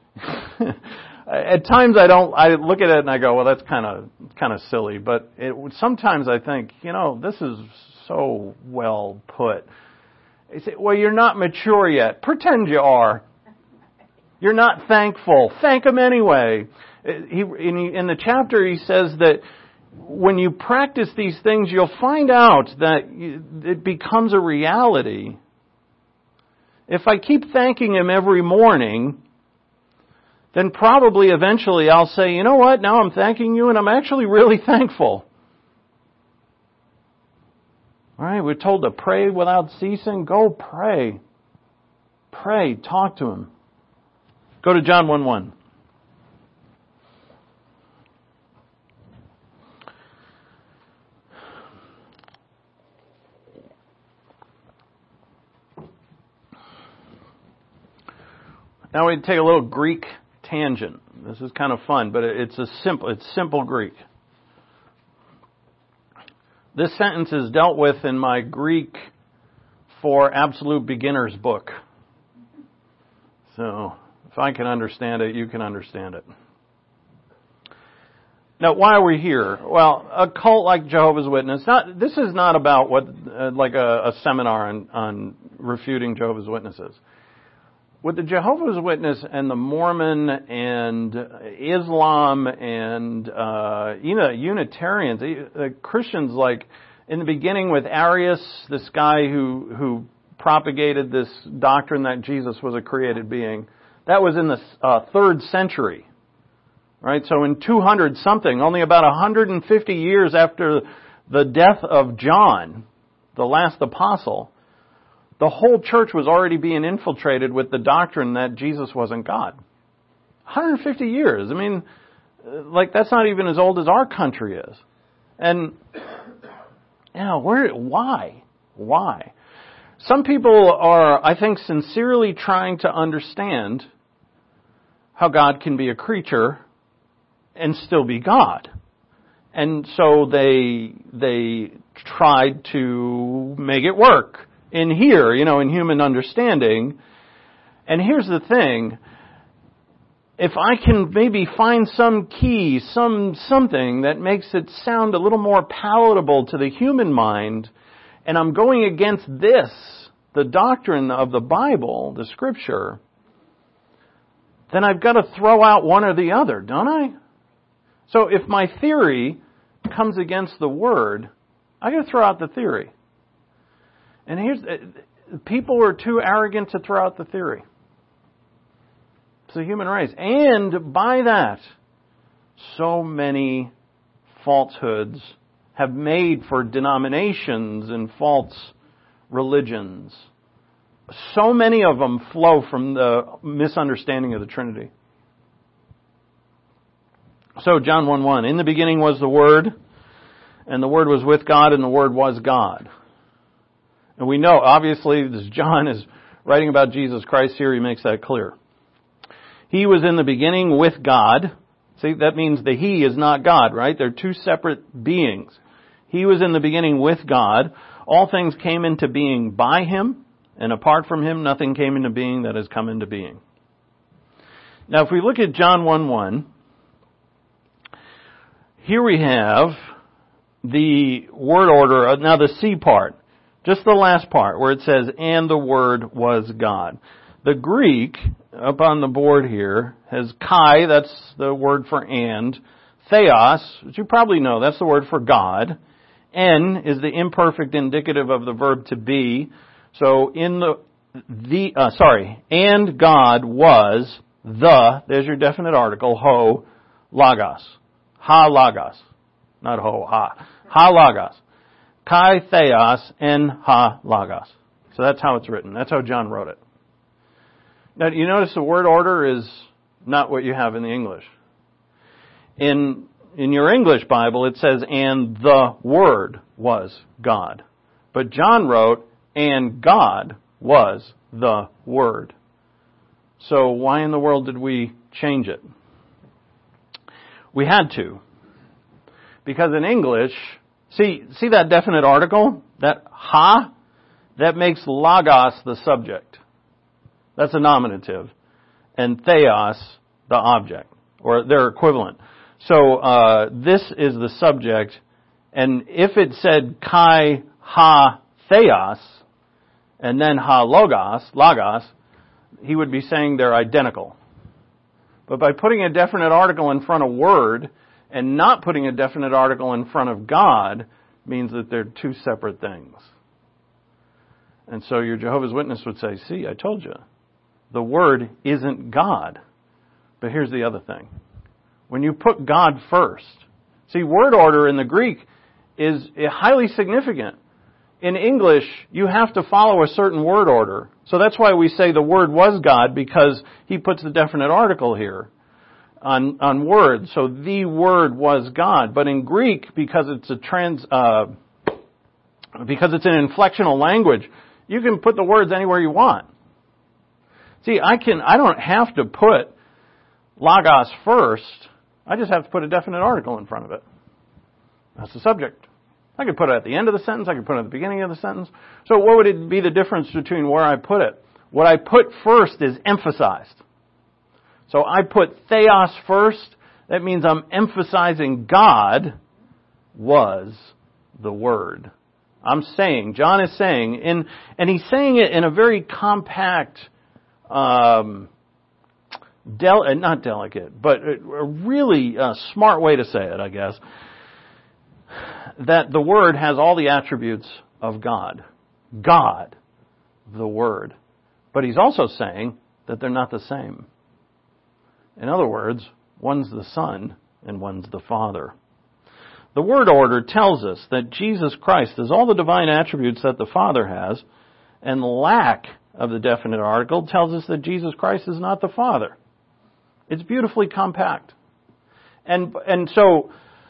At times I look at it and I go, well, that's kind of silly, but sometimes I think, this is so well put. They say, well, you're not mature yet. Pretend you are. You're not thankful. Thank Him anyway. In the chapter, he says that when you practice these things, you'll find out that it becomes a reality. If I keep thanking Him every morning, then probably eventually I'll say, you know what, now I'm thanking You and I'm actually really thankful. All right, we're told to pray without ceasing. Go pray. Pray. Talk to Him. Go to John 1:1. Now we take a little Greek tangent. This is kind of fun, but it's simple Greek. This sentence is dealt with in my Greek for Absolute Beginners book. So, if I can understand it, you can understand it. Now, why are we here? Well, a cult like Jehovah's Witness. This is not about like a seminar on refuting Jehovah's Witnesses. With the Jehovah's Witness and the Mormon and Islam and Unitarians, Christians, like in the beginning with Arius, this guy who propagated this doctrine that Jesus was a created being. That was in the 3rd century. Right? So in 200 something, only about 150 years after the death of John, the last apostle, the whole church was already being infiltrated with the doctrine that Jesus wasn't God. 150 years. I mean, like, that's not even as old as our country is. And, why? Why? Some people are, I think, sincerely trying to understand how God can be a creature and still be God. And so they tried to make it work in here, in human understanding. And here's the thing. If I can maybe find some key, something that makes it sound a little more palatable to the human mind, and I'm going against this, the doctrine of the Bible, the Scripture, then I've got to throw out one or the other, don't I? So if my theory comes against the Word, I've got to throw out the theory. And people are too arrogant to throw out the theory. It's the human race. And by that, so many falsehoods have made for denominations and false religions. So many of them flow from the misunderstanding of the Trinity. So John 1:1, in the beginning was the Word, and the Word was with God, and the Word was God. And we know, obviously, this John is writing about Jesus Christ here. He makes that clear. He was in the beginning with God. See, that means the He is not God, right? They're two separate beings. He was in the beginning with God. All things came into being by Him, and apart from Him, nothing came into being that has come into being. Now, if we look at John 1:1, here we have the word order, now the C part, just the last part where it says, and the Word was God. The Greek, up on the board here, has kai, that's the word for and, theos, which you probably know, that's the word for God. En is the imperfect indicative of the verb to be. So and God was there's your definite article, ho, logos. Ha logos. Not ho, ha. Ha logos. Kai theos en ha logos. So that's how it's written. That's how John wrote it. Now, you notice the word order is not what you have in the English. In your English Bible, it says, and the Word was God. But John wrote, and God was the Word. So why in the world did we change it? We had to. Because in English, see that definite article? That ha? That makes logos the subject. That's a nominative. And theos, the object. Or their equivalent. So this is the subject. And if it said kai ha theos, and then ha logos, he would be saying they're identical. But by putting a definite article in front of Word, and not putting a definite article in front of God, means that they're two separate things. And so your Jehovah's Witness would say, see, I told you. The Word isn't God. But here's the other thing. When you put God first, see, word order in the Greek is highly significant. In English, you have to follow a certain word order. So that's why we say the Word was God, because he puts the definite article here on Word. So the Word was God. But in Greek, because it's because it's an inflectional language, you can put the words anywhere you want. See, I don't have to put logos first. I just have to put a definite article in front of it. That's the subject. I could put it at the end of the sentence. I could put it at the beginning of the sentence. So what would it be the difference between where I put it? What I put first is emphasized. So I put theos first. That means I'm emphasizing God was the Word. John is saying, and he's saying it in a very compact, not delicate, but a really smart way to say it, I guess, that the Word has all the attributes of God. God, the Word. But he's also saying that they're not the same. In other words, one's the Son and one's the Father. The word order tells us that Jesus Christ has all the divine attributes that the Father has, and lack of the definite article tells us that Jesus Christ is not the Father. It's beautifully compact. And so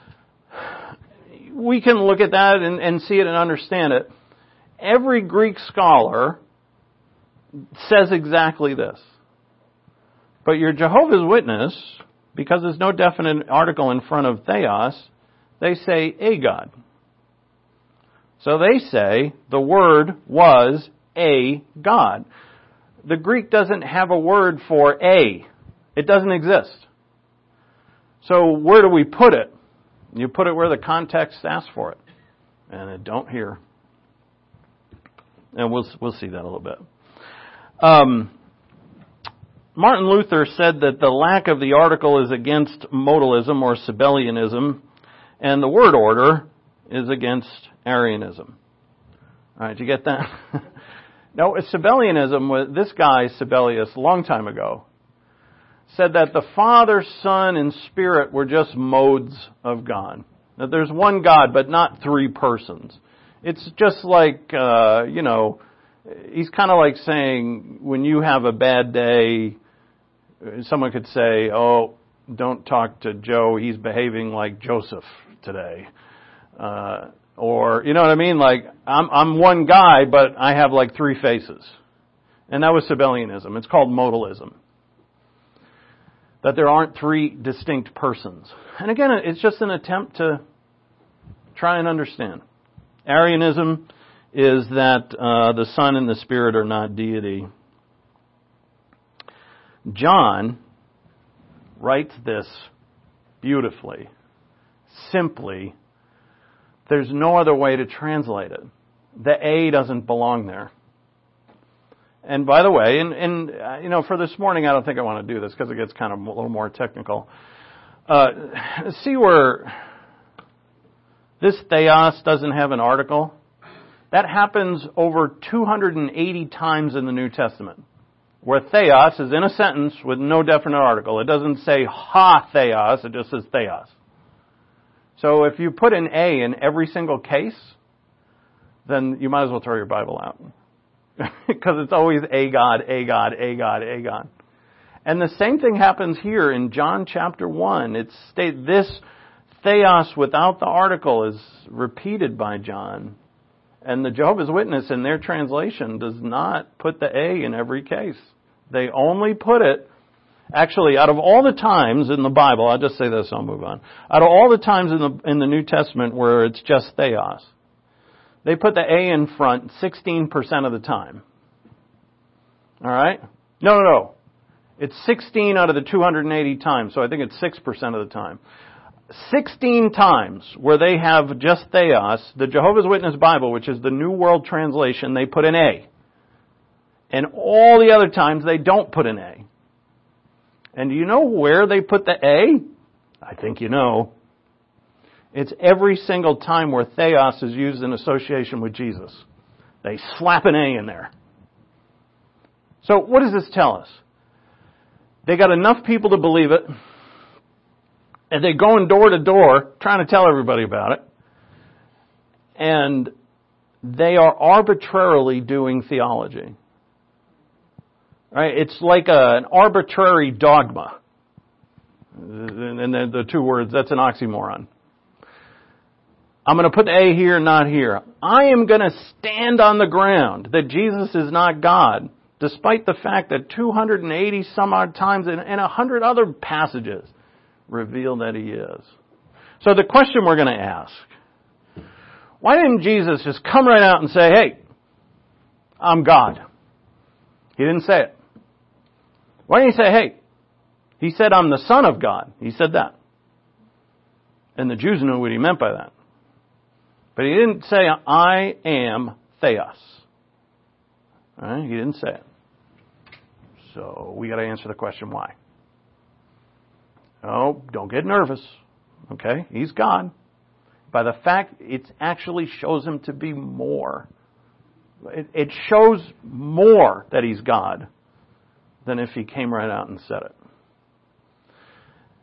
we can look at that and see it and understand it. Every Greek scholar says exactly this. But your Jehovah's Witness, because there's no definite article in front of theos, they say a God. So they say the Word was a God. The Greek doesn't have a word for a. It doesn't exist. So where do we put it? You put it where the context asks for it. And it don't here. And we'll see that a little bit. Martin Luther said that the lack of the article is against modalism or Sabellianism, and the word order is against Arianism. All right, did you get that? No, Sabellianism was, this guy, Sabellius, a long time ago, said that the Father, Son, and Spirit were just modes of God. That there's one God, but not three persons. It's just like, he's kind of like saying, when you have a bad day, someone could say, oh, don't talk to Joe, he's behaving like Joseph today. Or, you know what I mean? Like, I'm one guy, but I have like three faces. And that was Sabellianism. It's called modalism. That there aren't three distinct persons. And again, it's just an attempt to try and understand. Arianism is that the Son and the Spirit are not deity. John writes this beautifully, simply. There's no other way to translate it. The A doesn't belong there. And by the way, for this morning, I don't think I want to do this because it gets kind of a little more technical. See where this theos doesn't have an article? That happens over 280 times in the New Testament, where theos is in a sentence with no definite article. It doesn't say ha theos, it just says theos. So if you put an A in every single case, then you might as well throw your Bible out. Because it's always a God, a God, a God, a God. And the same thing happens here in John chapter 1. It's this theos without the article is repeated by John. And the Jehovah's Witness in their translation does not put the A in every case. They only put it, actually, out of all the times in the Bible, I'll just say this, I'll move on. Out of all the times in the New Testament where it's just theos, they put the A in front 16% of the time. All right? No. It's 16 out of the 280 times, so I think it's 6% of the time. 16 times where they have just theos, the Jehovah's Witness Bible, which is the New World Translation, they put an A. And all the other times they don't put an A. And do you know where they put the A? I think you know. It's every single time where theos is used in association with Jesus. They slap an A in there. So what does this tell us? They got enough people to believe it, and they're going door to door trying to tell everybody about it, and they are arbitrarily doing theology. Right? It's like an arbitrary dogma. And then the two words, that's an oxymoron. I'm going to put A here, not here. I am going to stand on the ground that Jesus is not God, despite the fact that 280 some odd times and 100 other passages reveal that He is. So the question we're going to ask, why didn't Jesus just come right out and say, hey, I'm God? He didn't say it. Why didn't He say, hey, He said, I'm the Son of God. He said that. And the Jews knew what He meant by that. But He didn't say, I am Theos. All right? He didn't say it. So we got to answer the question, why? Oh, don't get nervous. Okay? He's God. By the fact, it actually shows Him to be more. It shows more that He's God than if He came right out and said it.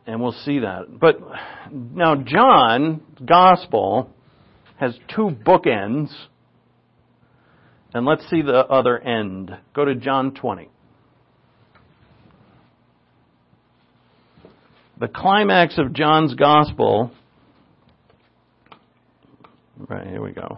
And we'll see that. But now John's Gospel has two bookends. And let's see the other end. Go to John 20. The climax of John's Gospel. Right, here we go.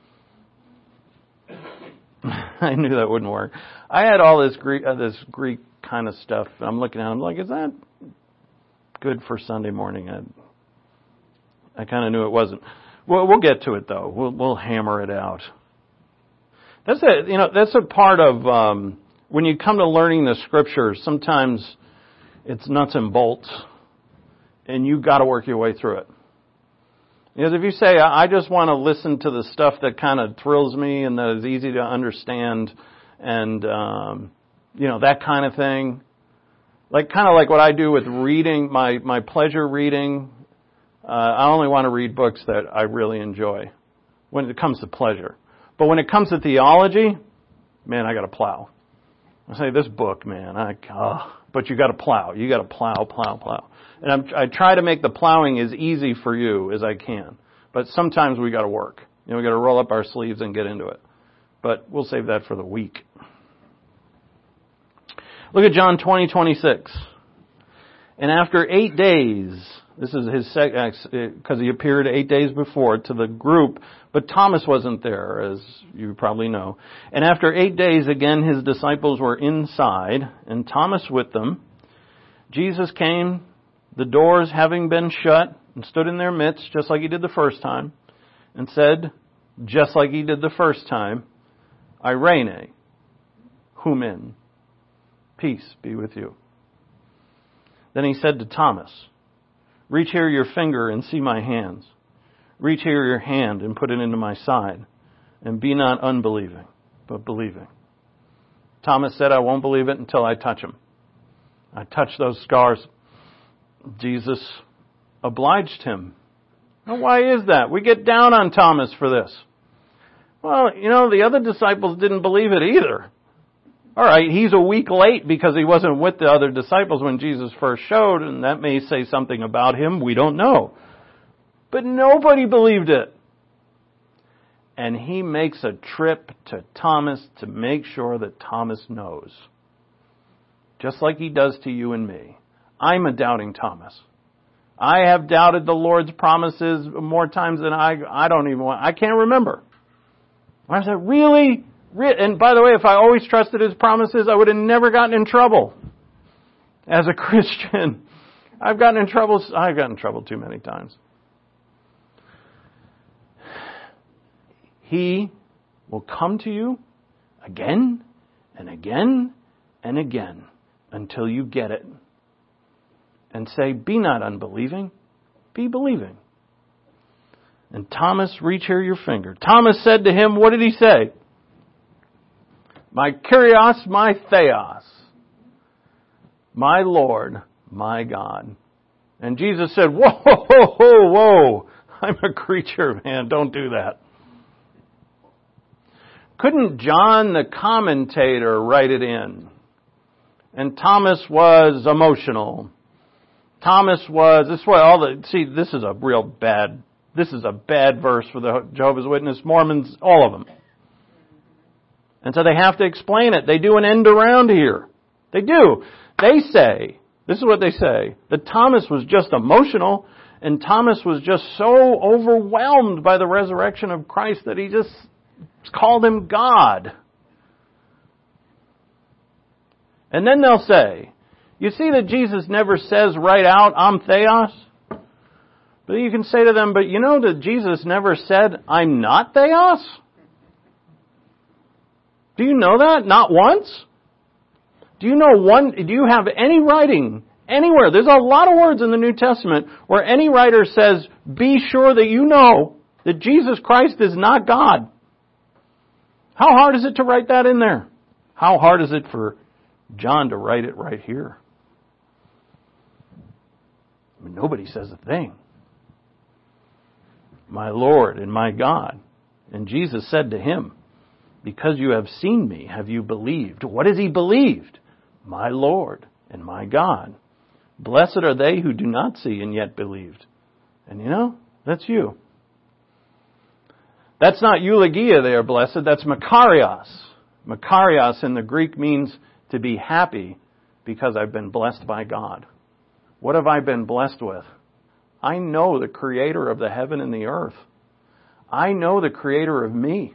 I knew that wouldn't work. I had all this Greek kind of stuff. I'm looking at it, I'm like, is that good for Sunday morning? I kind of knew it wasn't. Well, we'll get to it though. We'll hammer it out. That's a part of when you come to learning the Scriptures. Sometimes it's nuts and bolts, and you got to work your way through it. Because if you say, I just want to listen to the stuff that kind of thrills me and that is easy to understand and, that kind of thing. Kind of like what I do with reading, my pleasure reading. I only want to read books that I really enjoy when it comes to pleasure. But when it comes to theology, man, I got to plow. I say, this book, man, but you got to plow. You got to plow. And I try to make the plowing as easy for you as I can. But sometimes we got to work. We got to roll up our sleeves and get into it. But we'll save that for the week. Look at John 20:26. And after 8 days, this is his because he appeared 8 days before to the group, but Thomas wasn't there, as you probably know. And after 8 days, again, his disciples were inside, and Thomas with them. Jesus came, the doors having been shut, and stood in their midst, just like he did the first time, and said, just like he did the first time, Irene, humin, peace be with you. Then he said to Thomas, reach here your finger and see my hands. Reach here your hand and put it into my side. And be not unbelieving, but believing. Thomas said, I won't believe it until I touch him. I touched those scars. Jesus obliged him. Now, why is that? We get down on Thomas for this. Well, the other disciples didn't believe it either. All right, he's a week late because he wasn't with the other disciples when Jesus first showed, and that may say something about him. We don't know. But nobody believed it. And he makes a trip to Thomas to make sure that Thomas knows. Just like he does to you and me. I'm a doubting Thomas. I have doubted the Lord's promises more times than I can't remember. I said, really? And by the way, if I always trusted his promises, I would have never gotten in trouble as a Christian. I've gotten in trouble too many times. He will come to you again and again and again until you get it. And say, be not unbelieving, be believing. And Thomas, reach here your finger. Thomas said to him, what did he say? My Kyrios, my Theos, my Lord, my God. And Jesus said, whoa, I'm a creature, man, don't do that. Couldn't John the commentator write it in? And Thomas was emotional. Thomas was, this is a bad verse for the Jehovah's Witness, Mormons, all of them. And so they have to explain it. They do an end around here. They do. They say, this is what they say, that Thomas was just emotional, and Thomas was just so overwhelmed by the resurrection of Christ that he just called him God. And then they'll say, you see that Jesus never says right out, I'm Theos? But you can say to them, but you know that Jesus never said, I'm not Theos? Do you know that? Not once? Do you have any writing anywhere? There's a lot of words in the New Testament where any writer says, be sure that you know that Jesus Christ is not God. How hard is it to write that in there? How hard is it for John to write it right here? I mean, nobody says a thing. My Lord and my God. And Jesus said to him, because you have seen me, have you believed? What has he believed? My Lord and my God. Blessed are they who do not see and yet believed. And you know, that's you. That's not eulogia they are blessed, that's makarios. Makarios in the Greek means to be happy because I've been blessed by God. What have I been blessed with? I know the Creator of the heaven and the earth. I know the Creator of me.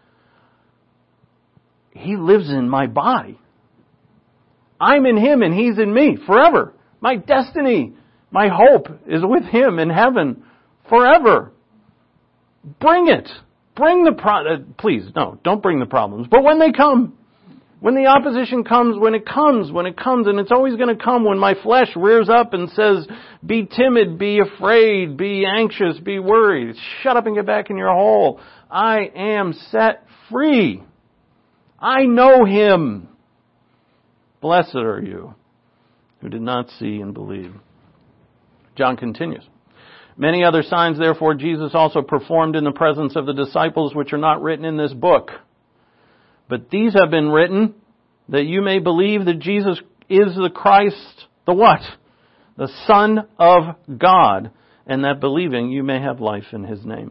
He lives in my body. I'm in Him and He's in me forever. My destiny, my hope is with Him in heaven forever. Bring it. Bring the please, no, don't bring the problems. But when they come, when the opposition comes, when it comes, and it's always going to come when my flesh rears up and says, be timid, be afraid, be anxious, be worried. Shut up and get back in your hole. I am set free. I know Him. Blessed are you who did not see and believe. John continues. Many other signs, therefore, Jesus also performed in the presence of the disciples, which are not written in this book. But these have been written that you may believe that Jesus is the Christ, the what? The Son of God, and that believing you may have life in His name.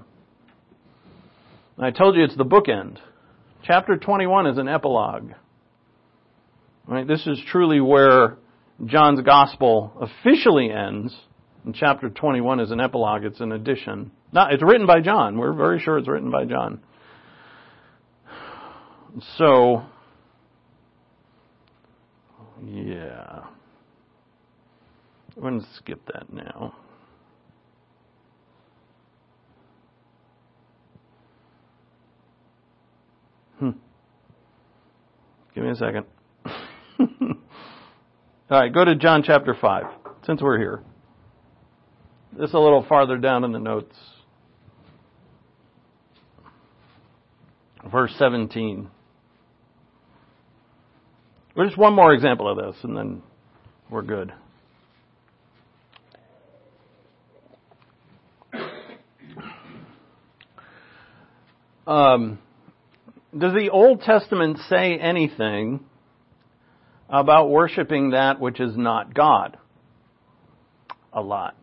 I told you it's the bookend. Chapter 21 is an epilogue. Right? This is truly where John's Gospel officially ends. And chapter 21 is an epilogue. It's an addition. It's written by John. We're very sure it's written by John. So, yeah. We're going to skip that now. Give me a second. All right, go to John chapter 5, since we're here. This is a little farther down in the notes. Verse 17. Just one more example of this, and then we're good. Does the Old Testament say anything about worshiping that which is not God? A lot.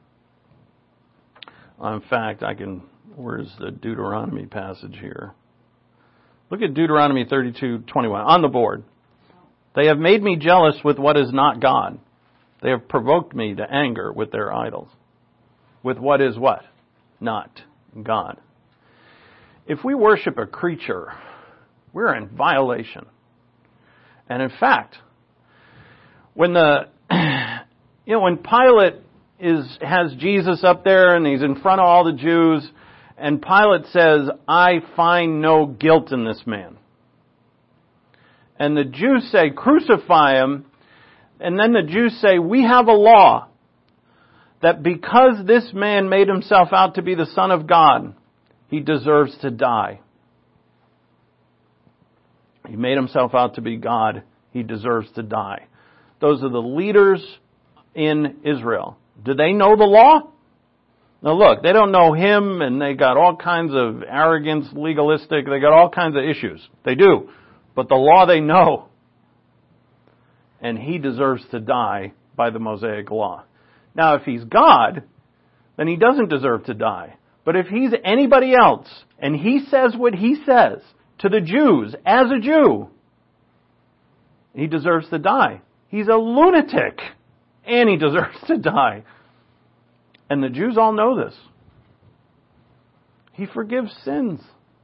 In fact, where's the Deuteronomy passage here? Look at Deuteronomy 32:21 on the board. They have made me jealous with what is not God. They have provoked me to anger with their idols. With what is what? Not God. If we worship a creature, we're in violation. And in fact, when when Pilate has Jesus up there and he's in front of all the Jews, and Pilate says, I find no guilt in this man. And the Jews say, crucify him. And then the Jews say, we have a law that because this man made himself out to be the Son of God, he deserves to die. He made himself out to be God. He deserves to die. Those are the leaders in Israel. Do they know the law? Now look, they don't know him, and they got all kinds of arrogance, legalistic, they got all kinds of issues. They do. But the law they know. And he deserves to die by the Mosaic law. Now if he's God, then he doesn't deserve to die. But if he's anybody else, and he says what he says to the Jews as a Jew, he deserves to die. He's a lunatic, and he deserves to die. And the Jews all know this. He forgives sins.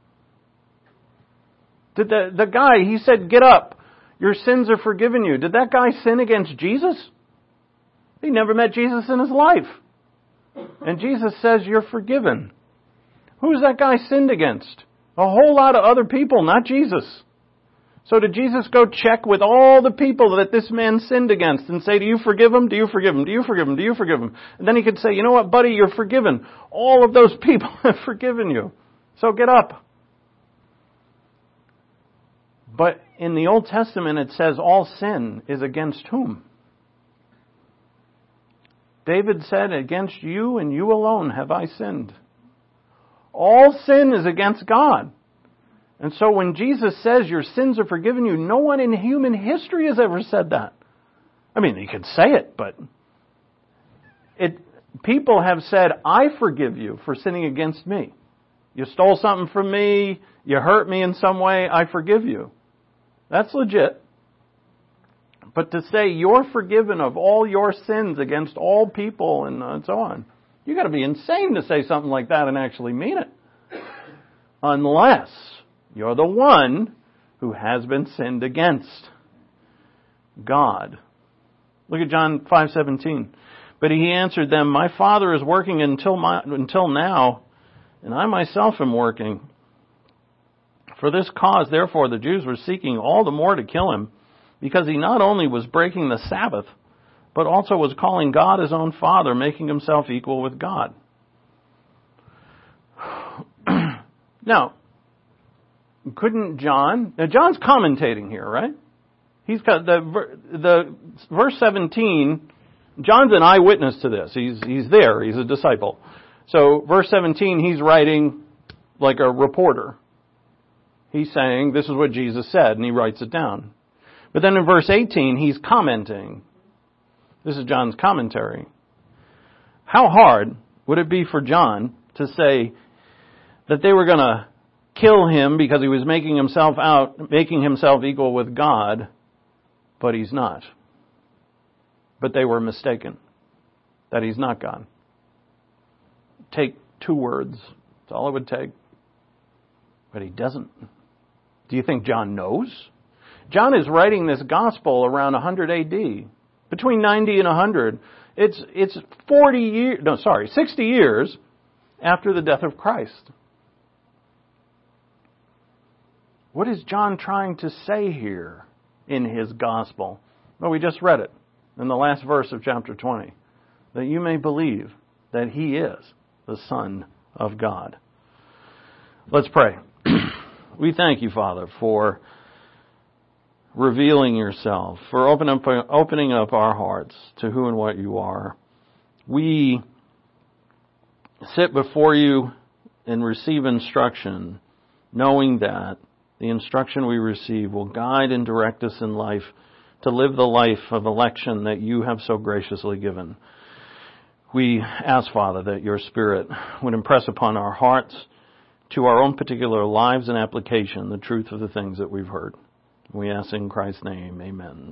Did the guy, he said, get up. Your sins are forgiven you. Did that guy sin against Jesus? He never met Jesus in his life. And Jesus says, you're forgiven. Who's that guy sinned against? A whole lot of other people, not Jesus. So did Jesus go check with all the people that this man sinned against and say, do you forgive him? Do you forgive him? Do you forgive him? Do you forgive him? And then he could say, you know what, buddy, you're forgiven. All of those people have forgiven you. So get up. But in the Old Testament it says all sin is against whom? David said, against you and you alone have I sinned. All sin is against God. And so when Jesus says your sins are forgiven you, no one in human history has ever said that. I mean, he could say it, but People have said, I forgive you for sinning against me. You stole something from me, you hurt me in some way, I forgive you. That's legit. But to say you're forgiven of all your sins against all people and so on, you got to be insane to say something like that and actually mean it. Unless you're the one who has been sinned against. God. Look at John 5:17. But he answered them, my Father is working until now, and I myself am working. For this cause, therefore, the Jews were seeking all the more to kill him, because he not only was breaking the Sabbath, but also was calling God his own Father, making himself equal with God. Now, couldn't John... Now, John's commentating here, right? He's got the verse 17... John's an eyewitness to this. He's there. He's a disciple. So, verse 17, he's writing like a reporter. He's saying, this is what Jesus said, and he writes it down. But then in verse 18, he's commenting. This is John's commentary. How hard would it be for John to say that they were going to kill him because he was making himself equal with God, but he's not? But they were mistaken, that he's not God. Take 2 words. That's all it would take. But he doesn't. Do you think John knows? John is writing this gospel around 100 AD. Between 90 and 100. It's 60 years after the death of Christ. What is John trying to say here in his gospel? Well, we just read it in the last verse of chapter 20. That you may believe that he is the Son of God. Let's pray. We thank you, Father, for revealing yourself, for opening up our hearts to who and what you are. We sit before you and receive instruction, knowing that the instruction we receive will guide and direct us in life to live the life of election that you have so graciously given. We ask, Father, that your Spirit would impress upon our hearts, to our own particular lives and application, the truth of the things that we've heard. We ask in Christ's name, amen.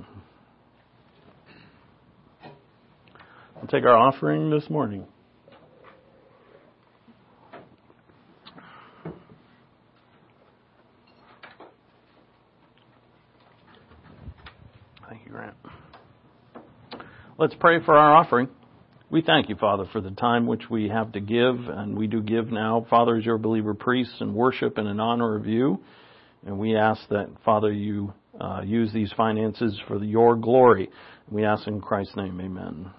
We'll take our offering this morning. Thank you, Grant. Let's pray for our offering. We thank you, Father, for the time which we have to give, and we do give now, Father, as your believer priests, in worship and in honor of you. And we ask that, Father, you use these finances for your glory. We ask in Christ's name, amen.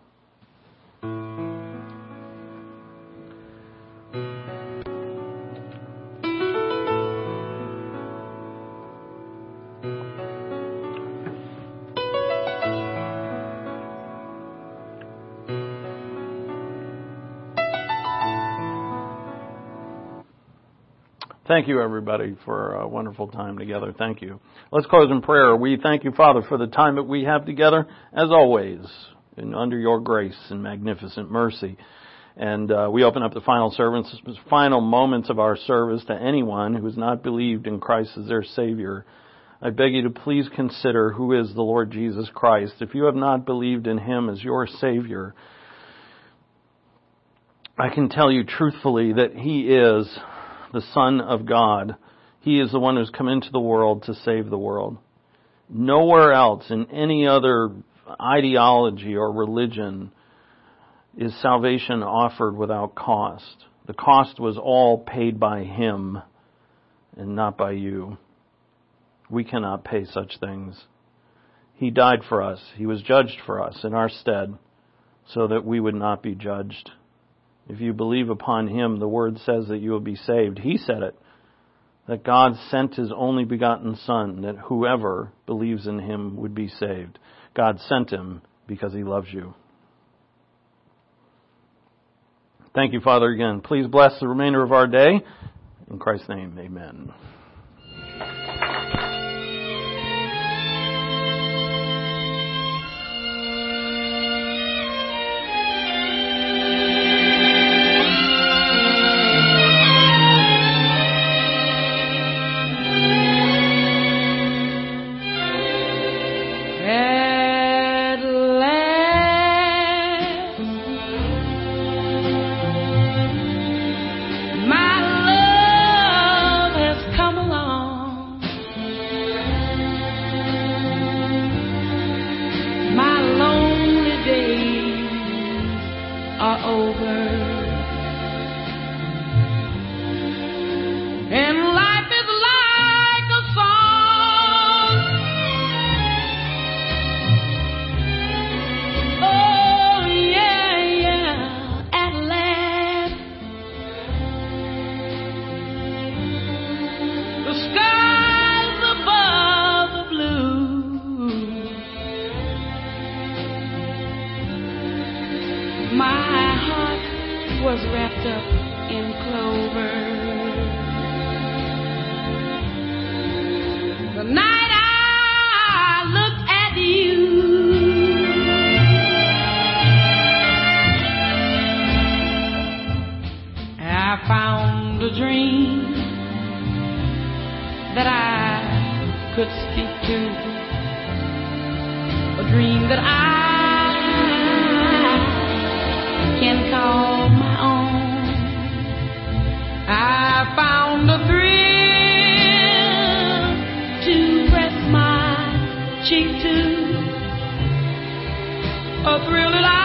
Thank you, everybody, for a wonderful time together. Thank you. Let's close in prayer. We thank you, Father, for the time that we have together, as always, and under your grace and magnificent mercy. And we open up the final moments of our service to anyone who has not believed in Christ as their Savior. I beg you to please consider who is the Lord Jesus Christ. If you have not believed in Him as your Savior, I can tell you truthfully that He is the Son of God. He is the one who's come into the world to save the world. Nowhere else in any other ideology or religion is salvation offered without cost. The cost was all paid by Him and not by you. We cannot pay such things. He died for us. He was judged for us in our stead so that we would not be judged. If you believe upon Him, the Word says that you will be saved. He said it, that God sent His only begotten Son, that whoever believes in Him would be saved. God sent Him because He loves you. Thank you, Father, again. Please bless the remainder of our day. In Christ's name, amen. over. And life is like a song. Oh, yeah, yeah, at last. The skies above the blue. My heart was wrapped up in clover. The night I looked at you, I found a dream that I could speak to, a dream that I can call my own. I found a thrill to press my cheek to, a thrill that